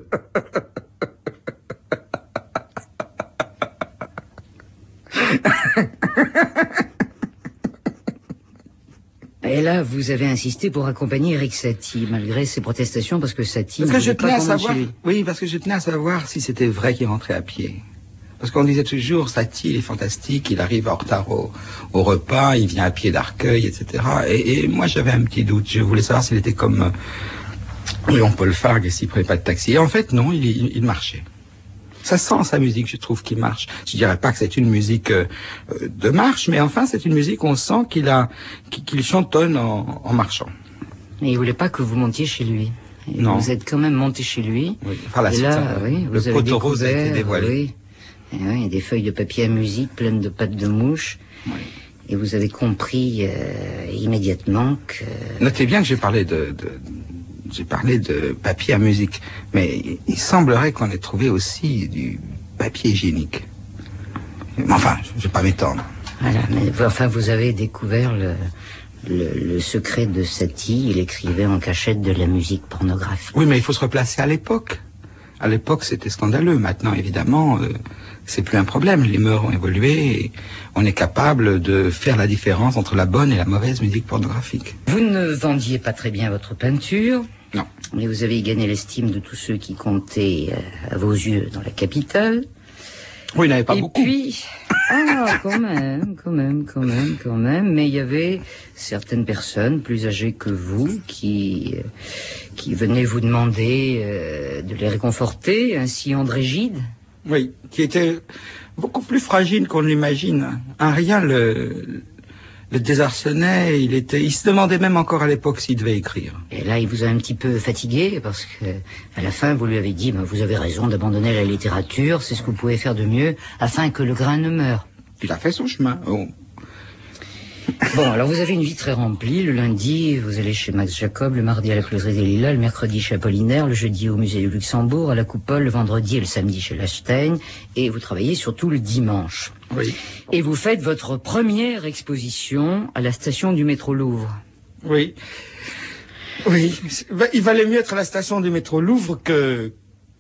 Et là, vous avez insisté pour accompagner Éric Satie, malgré ses protestations, parce que Satie... Parce que je tenais à savoir, oui, parce que je tenais à savoir si c'était vrai qu'il rentrait à pied. Parce qu'on disait toujours, Satie, il est fantastique, il arrive en retard au repas, il vient à pied d'Arcueil, etc. Et moi, j'avais un petit doute. Je voulais savoir s'il était comme Léon-Paul Fargue et s'il prenait pas de taxi. Et en fait, non, il marchait. Ça sent sa musique, je trouve, qu'il marche. Je dirais pas que c'est une musique de marche, mais enfin, c'est une musique, on sent qu'il chantonne en marchant. Mais il voulait pas que vous montiez chez lui. Et non. Vous êtes quand même monté chez lui. Oui. Enfin, la et suite, là, oui, le poteau rose a été dévoilé. Oui. Et oui, des feuilles de papier à musique pleines de pattes de mouche. Oui. Et vous avez compris immédiatement que... Notez bien que j'ai parlé de papier à musique, mais il semblerait qu'on ait trouvé aussi du papier hygiénique. Mais enfin, je ne vais pas m'étendre. Voilà, mais enfin, vous avez découvert le secret de Satie. Il écrivait en cachette de la musique pornographique. Oui, mais il faut se replacer à l'époque. À l'époque, c'était scandaleux. Maintenant, évidemment, c'est plus un problème. Les mœurs ont évolué et on est capable de faire la différence entre la bonne et la mauvaise musique pornographique. Vous ne vendiez pas très bien votre peinture. Non. Mais vous avez gagné l'estime de tous ceux qui comptaient à vos yeux dans la capitale. Oui, il n'y en avait pas beaucoup. Et puis, quand même. Mais il y avait certaines personnes plus âgées que vous qui venaient vous demander de les réconforter. Ainsi André Gide. Oui, qui était beaucoup plus fragile qu'on l'imagine. Un rien le désarçonnait, il se demandait même encore à l'époque s'il devait écrire. Et là, il vous a un petit peu fatigué, parce que à la fin, vous lui avez dit, vous avez raison d'abandonner la littérature, c'est ce que vous pouvez faire de mieux, afin que le grain ne meure. Il a fait son chemin. Oh. Bon, alors vous avez une vie très remplie. Le lundi, vous allez chez Max Jacob, le mardi à la Closerie des Lilas, le mercredi chez Apollinaire, le jeudi au musée du Luxembourg, à la Coupole, le vendredi et le samedi chez Lasteigne, et vous travaillez surtout le dimanche. Oui. Et vous faites votre première exposition à la station du métro Louvre. Oui. Oui. Il valait mieux être à la station du métro Louvre que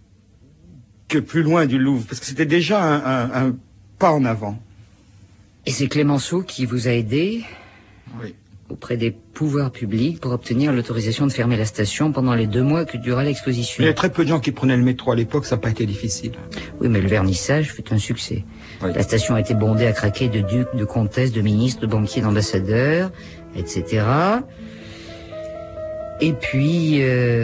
plus loin du Louvre, parce que c'était déjà un pas en avant. Et c'est Clémenceau qui vous a aidé auprès des pouvoirs publics pour obtenir l'autorisation de fermer la station pendant les 2 mois que dura l'exposition. Il y a très peu de gens qui prenaient le métro à l'époque, ça n'a pas été difficile. Oui, mais le vernissage fut un succès. Oui. La station a été bondée à craquer de ducs, de comtesses, de ministres, de banquiers, d'ambassadeurs, etc. Et puis,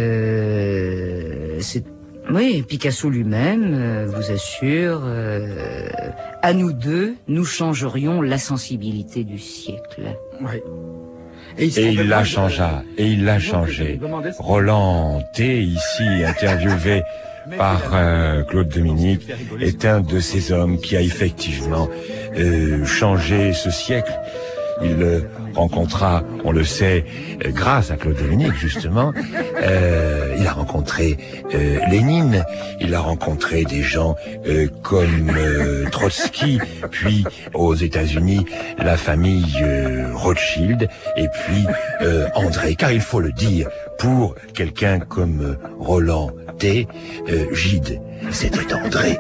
oui, Picasso lui-même vous assure, à nous deux, nous changerions la sensibilité du siècle. Oui. Et il la changea, et il l'a changé. Roland T, ici interviewé par Claude Dominique, est un de ces hommes qui a effectivement changé ce siècle. Il rencontra, on le sait, grâce à Claude Dominique justement, il a rencontré Lénine, il a rencontré des gens comme Trotsky, puis aux États-Unis la famille Rothschild, et puis André, car il faut le dire, pour quelqu'un comme Roland T, Gide, c'était André.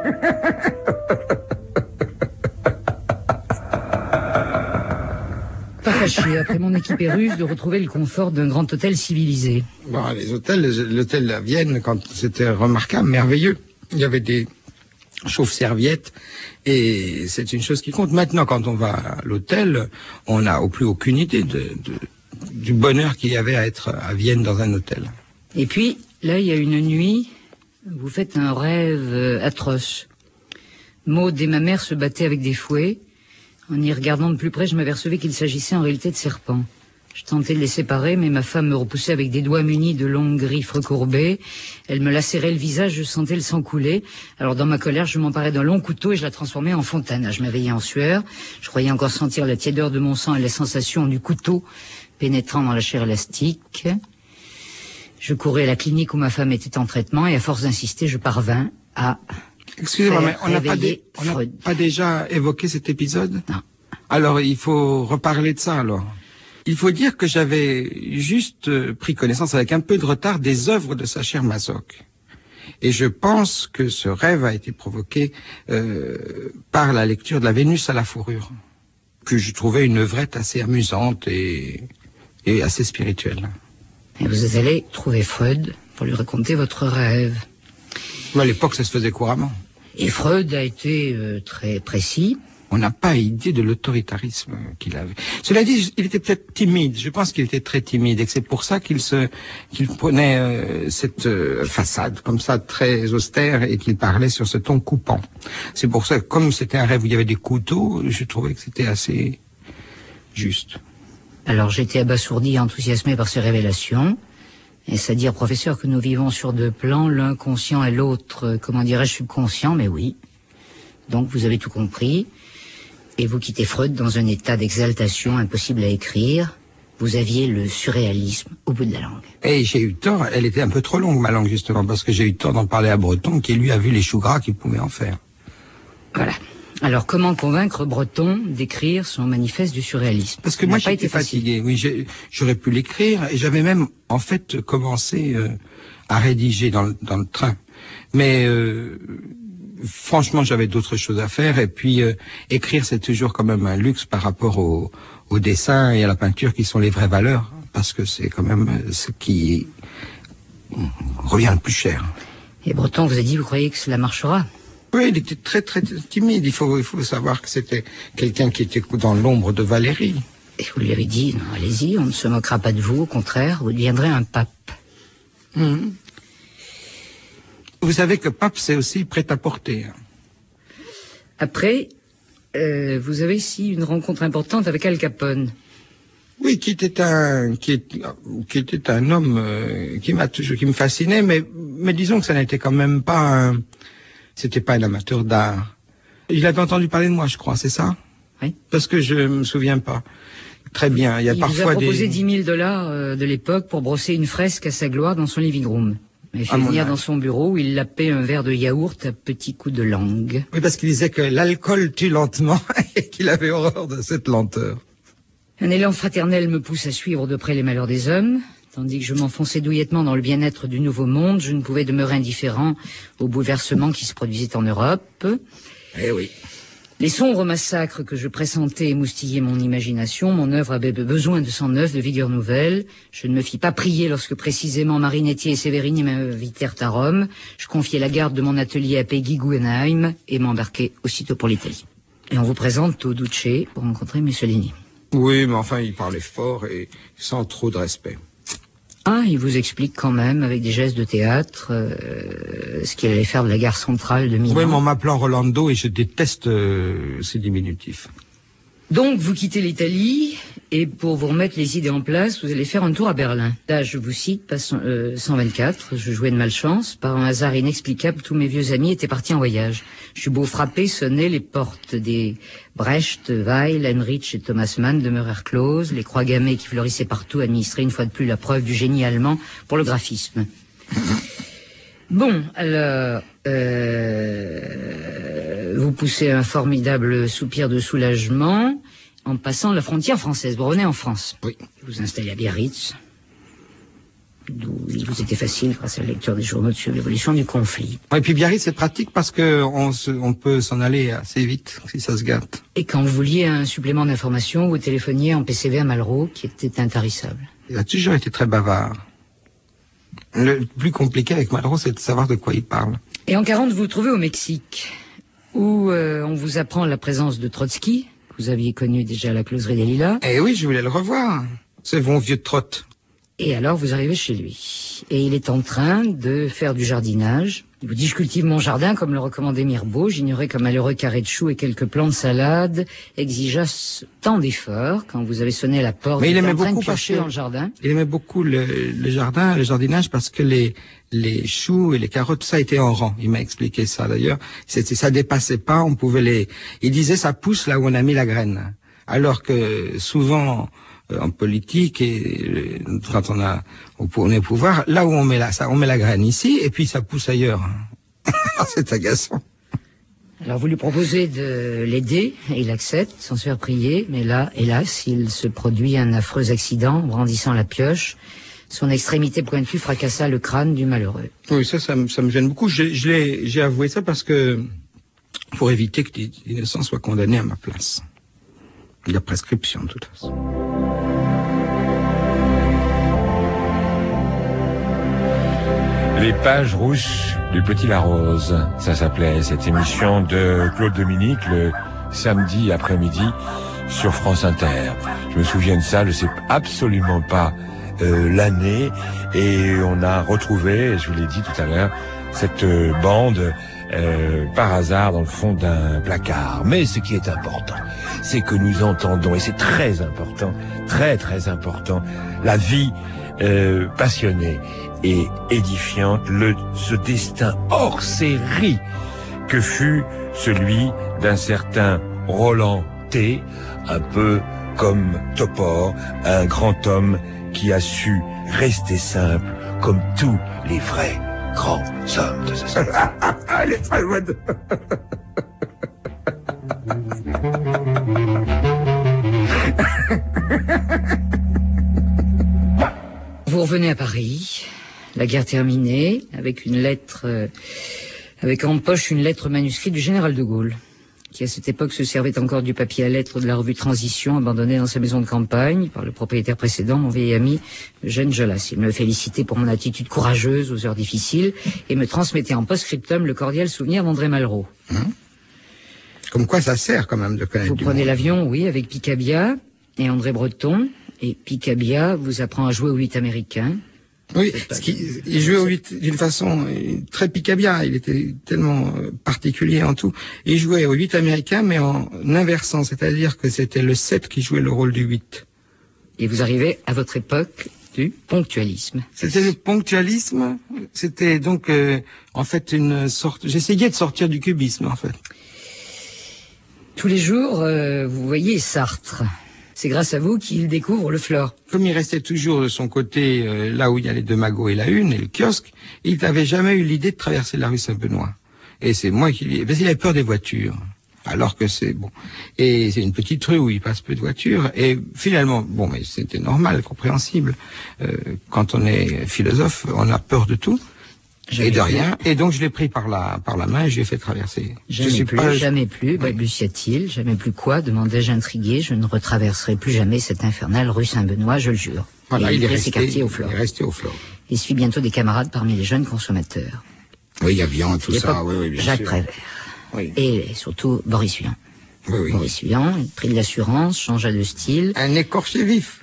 Pas fâché, après mon équipée russe, de retrouver le confort d'un grand hôtel civilisé. Bon, les hôtels, l'hôtel à Vienne, quand c'était remarquable, merveilleux. Il y avait des chauffe-serviettes, et c'est une chose qui compte. Maintenant, quand on va à l'hôtel, on n'a plus aucune idée du bonheur qu'il y avait à être à Vienne dans un hôtel. Et puis, là, il y a une nuit, vous faites un rêve atroce. Maud et ma mère se battaient avec des fouets. En y regardant de plus près, je m'apercevais qu'il s'agissait en réalité de serpents. Je tentais de les séparer, mais ma femme me repoussait avec des doigts munis de longues griffes recourbées. Elle me lacérait le visage, je sentais le sang couler. Alors dans ma colère, je m'emparais d'un long couteau et je la transformais en fontane. Je m'éveillais en sueur. Je croyais encore sentir la tiédeur de mon sang et la sensation du couteau pénétrant dans la chair élastique. Je courais à la clinique où ma femme était en traitement et à force d'insister, je parvins à... Excusez-moi, mais on n'a pas déjà évoqué cet épisode? Non. Alors, il faut reparler de ça, alors. Il faut dire que j'avais juste pris connaissance avec un peu de retard des œuvres de Sacher Masoch. Et je pense que ce rêve a été provoqué par la lecture de la Vénus à la fourrure, que je trouvais une œuvrette assez amusante et assez spirituelle. Et vous êtes allé trouver Freud pour lui raconter votre rêve. Mais à l'époque, ça se faisait couramment. Et Freud a été très précis. On n'a pas idée de l'autoritarisme qu'il avait. Cela dit, il était peut-être timide. Je pense qu'il était très timide et que c'est pour ça qu'il prenait cette façade comme ça très austère et qu'il parlait sur ce ton coupant. C'est pour ça que comme c'était un rêve où il y avait des couteaux, je trouvais que c'était assez juste. Alors j'étais abasourdi et enthousiasmé par ces révélations. Est-ce à dire, professeur, que nous vivons sur deux plans, l'un conscient et l'autre, comment dirais-je, subconscient? Mais oui. Donc vous avez tout compris. Et vous quittez Freud dans un état d'exaltation impossible à écrire. Vous aviez le surréalisme au bout de la langue. Et j'ai eu tort, elle était un peu trop longue ma langue justement, parce que j'ai eu tort d'en parler à Breton, qui lui a vu les choux gras qu'il pouvait en faire. Voilà. Alors comment convaincre Breton d'écrire son manifeste du surréalisme? Parce que moi j'étais fatigué, oui, j'aurais pu l'écrire, et j'avais même en fait commencé à rédiger dans le train. Mais... franchement, j'avais d'autres choses à faire, et puis écrire, c'est toujours quand même un luxe par rapport au dessin et à la peinture qui sont les vraies valeurs, parce que c'est quand même ce qui revient le plus cher. Et Breton vous a dit, vous croyez que cela marchera? Oui, il était très très timide. Il faut savoir que c'était quelqu'un qui était dans l'ombre de Valérie. Et vous lui avez dit, non, allez-y, on ne se moquera pas de vous, au contraire, vous deviendrez un pape. Mmh. Vous savez que pape, c'est aussi prêt-à-porter. Après, vous avez ici une rencontre importante avec Al Capone. Oui, qui était un homme qui me fascinait, mais disons que ça n'était quand même pas c'était pas un amateur d'art. Il avait entendu parler de moi, je crois, c'est ça? Oui. Parce que je me souviens pas très bien. Il vous a proposé $10 000 de l'époque pour brosser une fresque à sa gloire dans son living room. Il fait venir dans son bureau où il lapait un verre de yaourt à petits coups de langue. Oui, parce qu'il disait que l'alcool tue lentement et qu'il avait horreur de cette lenteur. Un élan fraternel me pousse à suivre de près les malheurs des hommes. Tandis que je m'enfonçais douillettement dans le bien-être du nouveau monde, je ne pouvais demeurer indifférent aux bouleversements qui se produisaient en Europe. Eh oui. Les sombres massacres que je pressentais émoustillaient mon imagination. Mon œuvre avait besoin de sang neuf, de vigueur nouvelle. Je ne me fis pas prier lorsque précisément Marinetti et Sévérini m'invitèrent à Rome. Je confiai la garde de mon atelier à Peggy Guggenheim et m'embarquai aussitôt pour l'Italie. Et on vous présente au Duce pour rencontrer Mussolini. Oui, mais enfin, il parlait fort et sans trop de respect. Ah, il vous explique quand même, avec des gestes de théâtre, ce qu'il allait faire de la gare centrale de Milan. Oui, mais en m'appelant Rolando, et je déteste ces diminutifs. Donc, vous quittez l'Italie, et pour vous remettre les idées en place, vous allez faire un tour à Berlin. Là, je vous cite, page 124, je jouais de malchance. Par un hasard inexplicable, tous mes vieux amis étaient partis en voyage. Je suis beau frapper, sonner, les portes des Brecht, Weil, Heinrich et Thomas Mann demeurèrent closes, les croix gammées qui fleurissaient partout administraient une fois de plus la preuve du génie allemand pour le graphisme. Bon, alors, vous poussez un formidable soupir de soulagement en passant la frontière française. Vous revenez en France. Oui. Vous vous installez à Biarritz, d'où il vous était facile, grâce à la lecture des journaux, sur l'évolution du conflit. Et puis Biarritz, c'est pratique parce que on peut s'en aller assez vite, si ça se gâte. Et quand vous vouliez un supplément d'information, vous téléphoniez en PCV à Malraux, qui était intarissable. Il a toujours été très bavard. Le plus compliqué avec Malraux, c'est de savoir de quoi il parle. Et en 40, vous vous trouvez au Mexique, où on vous apprend la présence de Trotsky, que vous aviez connu déjà à la closerie des Lilas. Eh oui, je voulais le revoir. C'est bon vieux Trott. Et alors, vous arrivez chez lui. Et il est en train de faire du jardinage. Il vous dit, je cultive mon jardin, comme le recommandait Mirbeau. J'ignorais qu'un malheureux carré de choux et quelques plants de salade exigeassent tant d'efforts. Quand vous avez sonné à la porte, mais il aimait en train beaucoup de piocher dans le jardin. Il aimait beaucoup le jardin, le jardinage, parce que les choux et les carottes, ça était en rang. Il m'a expliqué ça d'ailleurs. Ça dépassait pas, on pouvait il disait, ça pousse là où on a mis la graine. Alors que souvent, en politique et quand on est au pouvoir, là où on met on met la graine ici et puis ça pousse ailleurs. C'est agaçant. Alors vous lui proposez de l'aider et il accepte sans se faire prier, mais là, hélas, il se produit un affreux accident. Brandissant la pioche, son extrémité pointue fracassa le crâne du malheureux. Oui, ça me gêne beaucoup. J'ai avoué ça parce que pour éviter que les innocents soient condamnés à ma place. Il y a prescription de toute façon. Les pages rousses du Petit Larose, ça s'appelait cette émission de Claude Dominique le samedi après-midi sur France Inter. Je me souviens de ça, je sais absolument pas l'année, et on a retrouvé, je vous l'ai dit tout à l'heure, cette bande par hasard dans le fond d'un placard. Mais ce qui est important, c'est que nous entendons, et c'est très important, très très important, la vie passionnée et édifiante, ce destin hors série que fut celui d'un certain Roland T, un peu comme Topor, un grand homme qui a su rester simple comme tous les vrais grands hommes de ce siècle. Elle est très bonne. Vous revenez à Paris, la guerre terminée, avec une lettre, avec en poche une lettre manuscrite du général de Gaulle, qui à cette époque se servait encore du papier à lettres de la revue Transition, abandonnée dans sa maison de campagne par le propriétaire précédent, mon vieil ami Eugène Jolas. Il me félicitait pour mon attitude courageuse aux heures difficiles et me transmettait en post-scriptum le cordial souvenir d'André Malraux. Comme quoi ça sert quand même de connaître. Vous prenez l'avion, oui, avec Picabia et André Breton, et Picabia vous apprend à jouer au 8 américain. Oui, il jouait au 8 d'une façon très Picabia, il était tellement particulier en tout. Il jouait au 8 américain, mais en inversant, c'est-à-dire que c'était le 7 qui jouait le rôle du 8. Et vous arrivez à votre époque du ponctualisme. C'était le ponctualisme, c'était donc en fait une sorte... J'essayais de sortir du cubisme en fait. Tous les jours, vous voyez Sartre. C'est grâce à vous qu'il découvre le Flore. Comme il restait toujours de son côté, là où il y a les deux magots et la une, et le kiosque, il n'avait jamais eu l'idée de traverser la rue Saint-Benoît. Et c'est moi qui lui... Parce qu'il avait peur des voitures. Alors que c'est bon. Et c'est une petite rue où il passe peu de voitures. Et finalement, bon, mais c'était normal, compréhensible. Quand on est philosophe, on a peur de tout. Et de rien. Et donc je l'ai pris par la main et je l'ai fait traverser. Jamais plus, balbutia-t-il. Jamais plus quoi, demandai-je intrigué. Je ne retraverserai plus jamais cette infernale rue Saint-Benoît, je le jure. Voilà, il est resté au Flore. Il est resté au Flore. Il suit bientôt des camarades parmi les jeunes consommateurs. Oui, il y a bien tout ça. Oui, bien Jacques sûr. Prévert. Oui. Et surtout Boris Vian. Oui. Boris Vian, il prit de l'assurance, changea de style. Un écorché vif.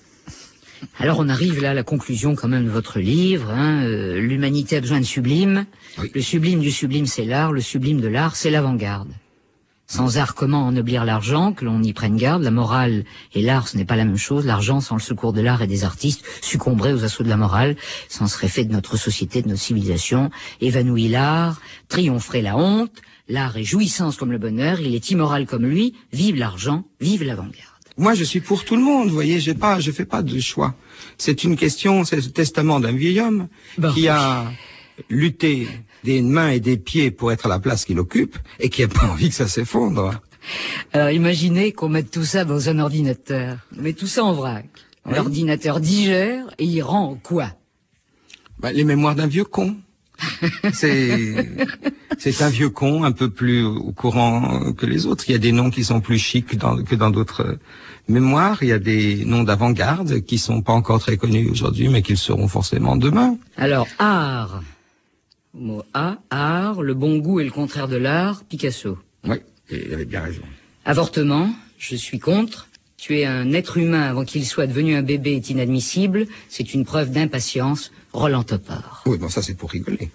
Alors on arrive là à la conclusion quand même de votre livre. L'humanité a besoin de sublime. Oui. Le sublime du sublime, c'est l'art. Le sublime de l'art, c'est l'avant-garde. Sans art, comment ennoblir l'argent? Que l'on y prenne garde. La morale et l'art, ce n'est pas la même chose. L'argent, sans le secours de l'art et des artistes, succomberait aux assauts de la morale. S'en serait fait de notre société, de notre civilisation. Évanoui l'art, triompherait la honte. L'art est jouissance comme le bonheur. Il est immoral comme lui. Vive l'argent, vive l'avant-garde. Moi, je suis pour tout le monde, vous voyez, je fais pas de choix. C'est une question, c'est le testament d'un vieil homme qui a lutté des mains et des pieds pour être à la place qu'il occupe et qui a pas envie que ça s'effondre. Alors imaginez qu'on mette tout ça dans un ordinateur. On met tout ça en vrac. Oui. L'ordinateur digère et il rend quoi? Les mémoires d'un vieux con. C'est un vieux con un peu plus au courant que les autres. Il y a des noms qui sont plus chics que dans d'autres mémoires. Il y a des noms d'avant-garde qui sont pas encore très connus aujourd'hui, mais qui le seront forcément demain. Alors, art. Le mot art, le bon goût est le contraire de l'art, Picasso. Oui, il avait bien raison. Avortement, je suis contre. Tuer un être humain avant qu'il soit devenu un bébé est inadmissible. C'est une preuve d'impatience. Roland Topor. Oui, bon, ça c'est pour rigoler.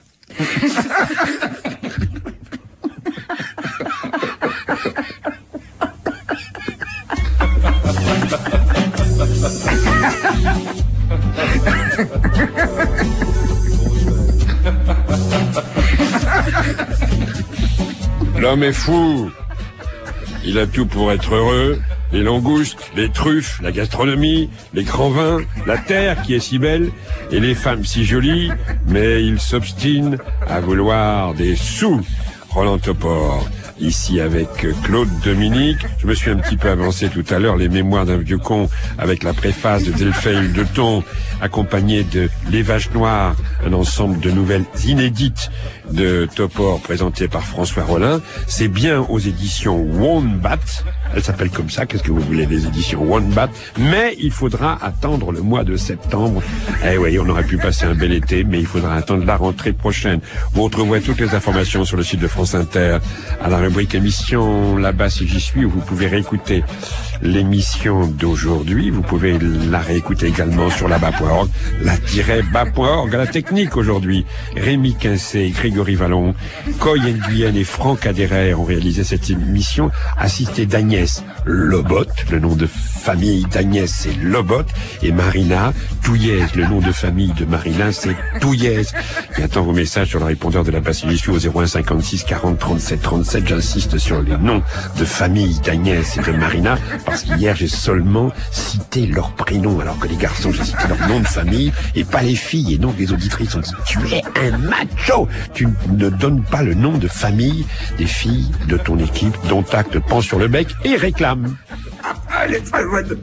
L'homme est fou. Il a tout pour être heureux. Les langoustes, les truffes, la gastronomie, les grands vins, la terre qui est si belle et les femmes si jolies, mais il s'obstine à vouloir des sous. Roland Topor, ici avec Claude Dominique. Je me suis un petit peu avancé tout à l'heure, les mémoires d'un vieux con, avec la préface de Delphine de Thon, accompagnée de Les Vaches Noires, un ensemble de nouvelles inédites de Topor présentées par François Rollin. C'est bien aux éditions Wombat, Elle s'appelle comme ça, qu'est-ce que vous voulez, les éditions Wombat. Mais il faudra attendre le mois de septembre. Eh oui, on aurait pu passer un bel été, mais il faudra attendre la rentrée prochaine. Vous retrouverez toutes les informations sur le site de France Inter, à la rubrique émission Là-bas si j'y suis, où vous pouvez réécouter l'émission d'aujourd'hui. Vous pouvez la réécouter également sur là-bas.org, la-bas.org. À la technique aujourd'hui, Rémi Quincé, Grégory Vallon, Coy Nguyen et Franck Adhérer ont réalisé cette émission, assisté d'Agnès Lobot, le nom de famille d'Agnès c'est Lobot, et Marina Touillez, le nom de famille de Marina c'est Touillez. J'attends vos messages sur le répondeur de la base j'y suis au 01 56 40 37 37. J'insiste sur les noms de famille d'Agnès et de Marina, parce qu'hier j'ai seulement cité leur prénom, alors que les garçons j'ai cité leur nom de famille et pas les filles. Et donc les auditrices ont dit tu es un macho, tu ne donnes pas le nom de famille des filles de ton équipe, dont acte pend sur le bec et réclame. Elle est très bonne.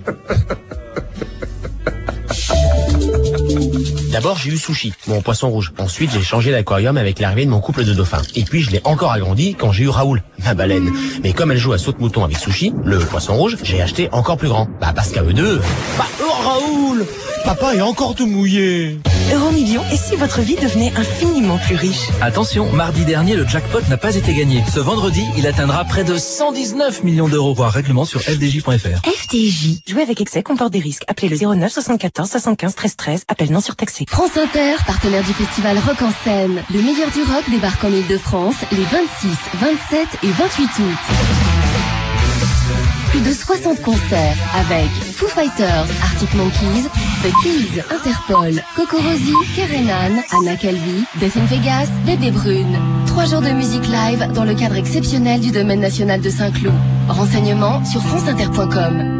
D'abord, j'ai eu Sushi, mon poisson rouge. Ensuite, j'ai changé d'aquarium avec l'arrivée de mon couple de dauphins. Et puis, je l'ai encore agrandi quand j'ai eu Raoul, ma baleine. Mais comme elle joue à saute-mouton avec Sushi, le poisson rouge, j'ai acheté encore plus grand. Parce qu'à eux deux... oh Raoul, papa est encore tout mouillé. Euromillions, et si votre vie devenait infiniment plus riche? Attention, mardi dernier, le jackpot n'a pas été gagné. Ce vendredi, il atteindra près de 119 millions d'euros. Voir règlement sur fdj.fr. FDJ. Jouer avec excès comporte des risques. Appelez le 09 74 75 13 13. Appel non surtaxé. France Inter, partenaire du festival Rock en scène. Le meilleur du rock débarque en Ile-de-France les 26, 27 et 28 août. Plus de 60 concerts avec Foo Fighters, Arctic Monkeys, The Keys, Interpol, Coco Rosie, Kerenan, Anna Calvi, Death in Vegas, Bébé Brune. 3 jours de musique live dans le cadre exceptionnel du domaine national de Saint-Cloud. Renseignements sur franceinter.com.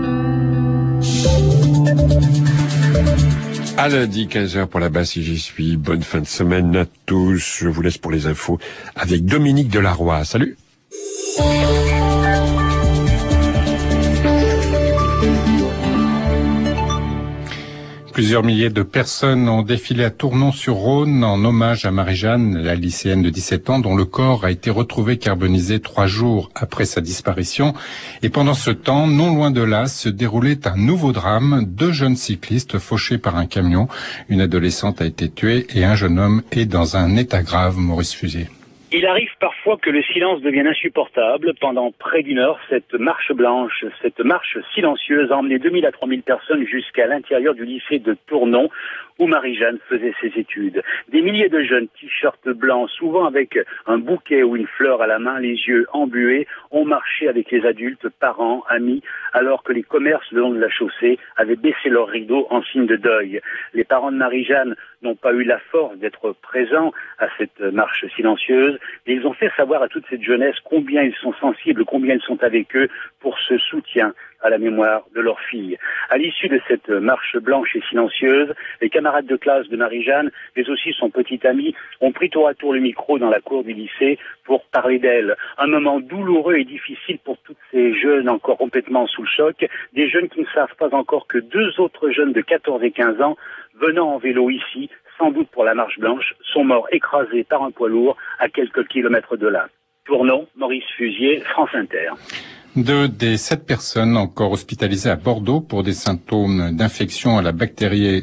À lundi, 15h pour la basse si j'y suis. Bonne fin de semaine à tous. Je vous laisse pour les infos avec Dominique Delaroy. Salut. Plusieurs milliers de personnes ont défilé à Tournon-sur-Rhône en hommage à Marie-Jeanne, la lycéenne de 17 ans dont le corps a été retrouvé carbonisé 3 jours après sa disparition. Et pendant ce temps, non loin de là, se déroulait un nouveau drame. 2 jeunes cyclistes fauchés par un camion. Une adolescente a été tuée et un jeune homme est dans un état grave. Maurice Fusier. Il arrive parfois que le silence devienne insupportable. Pendant près d'une heure, cette marche blanche, cette marche silencieuse a emmené 2000 à 3000 personnes jusqu'à l'intérieur du lycée de Tournon, où Marie-Jeanne faisait ses études. Des milliers de jeunes t-shirts blancs, souvent avec un bouquet ou une fleur à la main, les yeux embués, ont marché avec les adultes, parents, amis, alors que les commerces le long de la chaussée avaient baissé leurs rideaux en signe de deuil. Les parents de Marie-Jeanne n'ont pas eu la force d'être présents à cette marche silencieuse, mais ils ont fait savoir à toute cette jeunesse combien ils sont sensibles, combien ils sont avec eux pour ce soutien à la mémoire de leur fille. À l'issue de cette marche blanche et silencieuse, les camarades de classe de Marie-Jeanne, mais aussi son petit ami, ont pris tour à tour le micro dans la cour du lycée pour parler d'elle. Un moment douloureux et difficile pour toutes ces jeunes encore complètement sous le choc, des jeunes qui ne savent pas encore que 2 autres jeunes de 14 et 15 ans, venant en vélo ici, sans doute pour la marche blanche, sont morts écrasés par un poids lourd à quelques kilomètres de là. Tournon, Maurice Fusier, France Inter. 2 des 7 personnes encore hospitalisées à Bordeaux pour des symptômes d'infection à la bactérie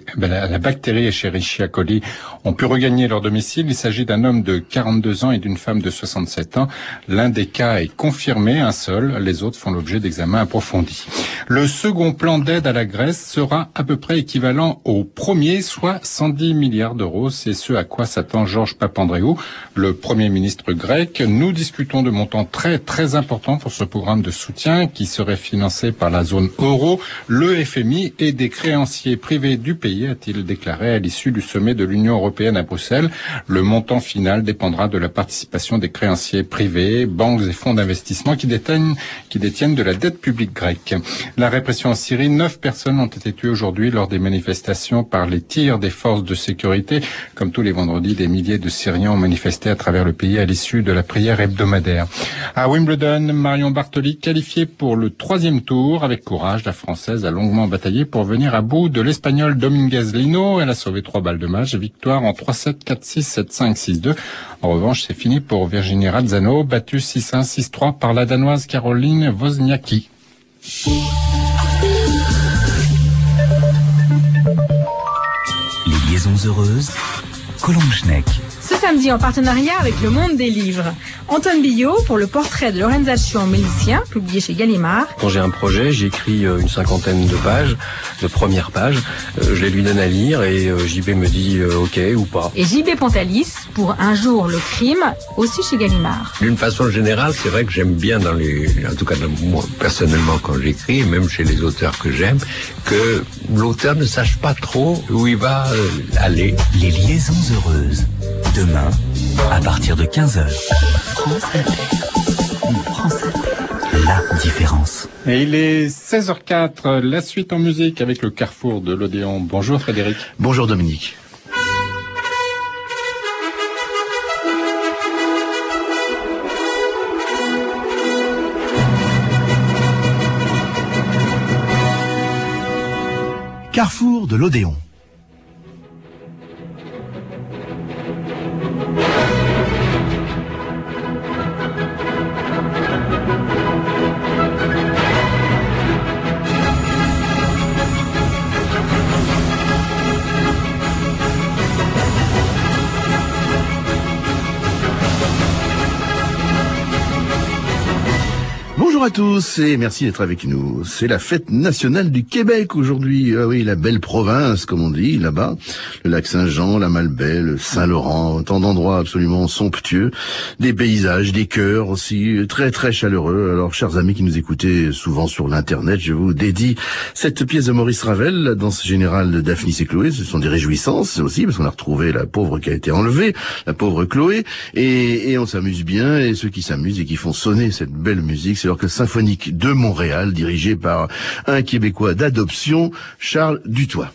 Escherichia coli ont pu regagner leur domicile. Il s'agit d'un homme de 42 ans et d'une femme de 67 ans. L'un des cas est confirmé, un seul. Les autres font l'objet d'examens approfondis. Le second plan d'aide à la Grèce sera à peu près équivalent au premier, soit 110 milliards d'euros. C'est ce à quoi s'attend Georges Papandréou, le Premier ministre grec. Nous discutons de montants très très importants pour ce programme de soutien qui serait financé par la zone euro, le FMI et des créanciers privés du pays, a-t-il déclaré à l'issue du sommet de l'Union européenne à Bruxelles. Le montant final dépendra de la participation des créanciers privés, banques et fonds d'investissement qui détiennent de la dette publique grecque. La répression en Syrie, 9 personnes ont été tuées aujourd'hui lors des manifestations par les tirs des forces de sécurité. Comme tous les vendredis, des milliers de Syriens ont manifesté à travers le pays à l'issue de la prière hebdomadaire. À Wimbledon, Marion Bartoli, qualifiée pour le 3e tour. Avec courage, la Française a longuement bataillé pour venir à bout de l'Espagnol Dominguez Lino. Elle a sauvé 3 balles de match. Victoire en 3-7, 4-6, 7-5, 6-2. En revanche, c'est fini pour Virginie Razzano, battue 6-1, 6-3 par la Danoise Caroline Wozniacki. Les liaisons heureuses, Colombe Schneck. Ce samedi, en partenariat avec Le Monde des Livres, Antoine Billot pour le portrait de l'organisation Milicien, publié chez Gallimard. Quand j'ai un projet, j'écris une cinquantaine de pages, de premières pages. Je les lui donne à lire et JB me dit OK ou pas. Et JB Pontalis pour Un jour le crime, aussi chez Gallimard. D'une façon générale, c'est vrai que j'aime bien en tout cas moi personnellement quand j'écris, et même chez les auteurs que j'aime, que l'auteur ne sache pas trop où il va aller. Les liaisons heureuses. Demain, à partir de 15h. France Inter. France Inter. La différence. Et il est 16h04, la suite en musique avec le Carrefour de l'Odéon. Bonjour Frédéric. Bonjour Dominique. Carrefour de l'Odéon. Bonjour à tous et merci d'être avec nous. C'est la fête nationale du Québec aujourd'hui. Ah oui, la belle province, comme on dit, là-bas. Le lac Saint-Jean, la Malbaie, le Saint-Laurent, tant d'endroits absolument somptueux. Des paysages, des chœurs aussi, très très chaleureux. Alors, chers amis qui nous écoutez souvent sur l'Internet, je vous dédie cette pièce de Maurice Ravel, la danse générale de Daphnis et Chloé. Ce sont des réjouissances aussi, parce qu'on a retrouvé la pauvre qui a été enlevée, la pauvre Chloé. Et on s'amuse bien, et ceux qui s'amusent et qui font sonner cette belle musique, c'est l'Orchestre symphonique de Montréal, dirigé par un Québécois d'adoption, Charles Dutoit.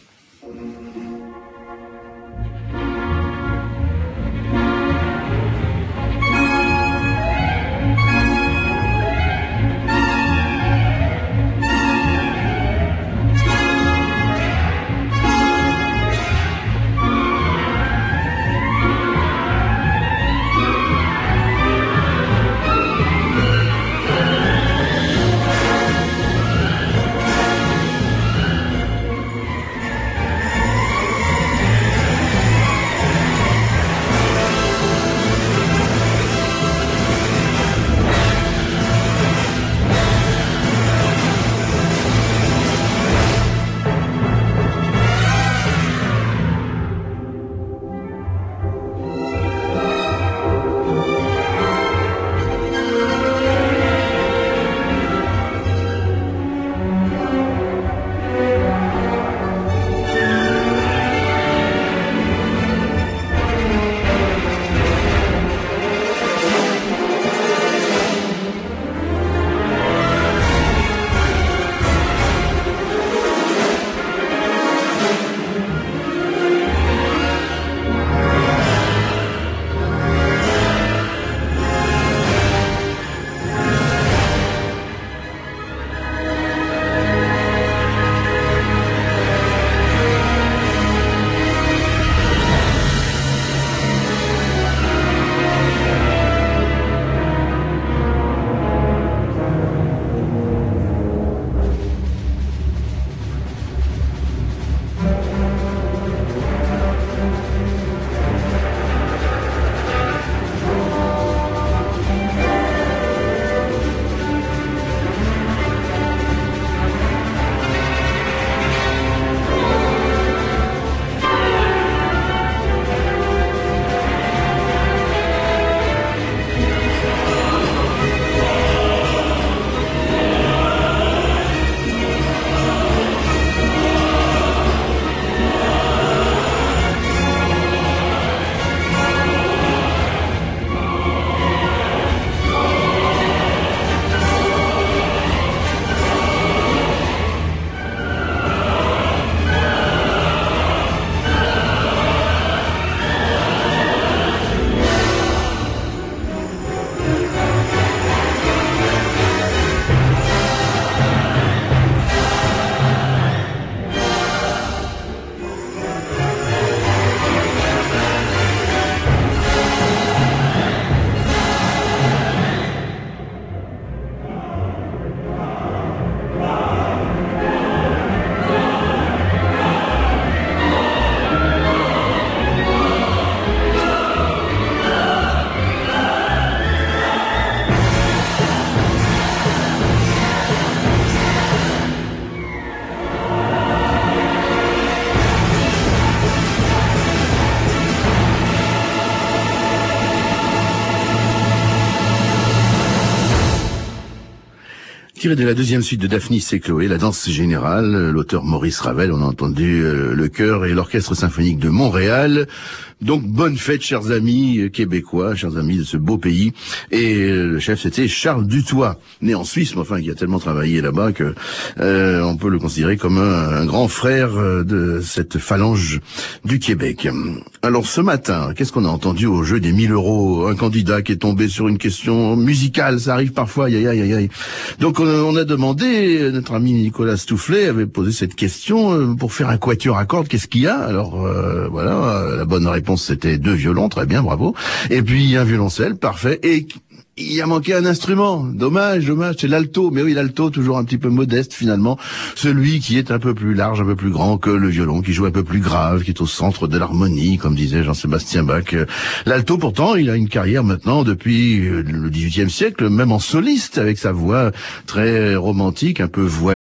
Tiré de la deuxième suite de Daphnis et Chloé, La danse générale, l'auteur Maurice Ravel, on a entendu le chœur et l'orchestre symphonique de Montréal. Donc bonne fête, chers amis québécois, chers amis de ce beau pays. Et le chef, c'était Charles Dutoit, né en Suisse, mais enfin qui a tellement travaillé là-bas que on peut le considérer comme un grand frère de cette phalange du Québec. Alors ce matin, qu'est-ce qu'on a entendu au jeu des 1000 €? Un candidat qui est tombé sur une question musicale, ça arrive parfois, aïe aïe aïe aïe. Donc on a demandé, notre ami Nicolas Stoufflet avait posé cette question, pour faire un quatuor à cordes, qu'est-ce qu'il y a? Alors voilà, la bonne réponse c'était 2 violons, très bien, bravo. Et puis un violoncelle, parfait. Et il a manqué un instrument. Dommage, c'est l'alto. Mais oui, l'alto, toujours un petit peu modeste finalement. Celui qui est un peu plus large, un peu plus grand que le violon, qui joue un peu plus grave, qui est au centre de l'harmonie, comme disait Jean-Sébastien Bach. L'alto, pourtant, il a une carrière maintenant depuis le XVIIIe siècle, même en soliste, avec sa voix très romantique, un peu voilée.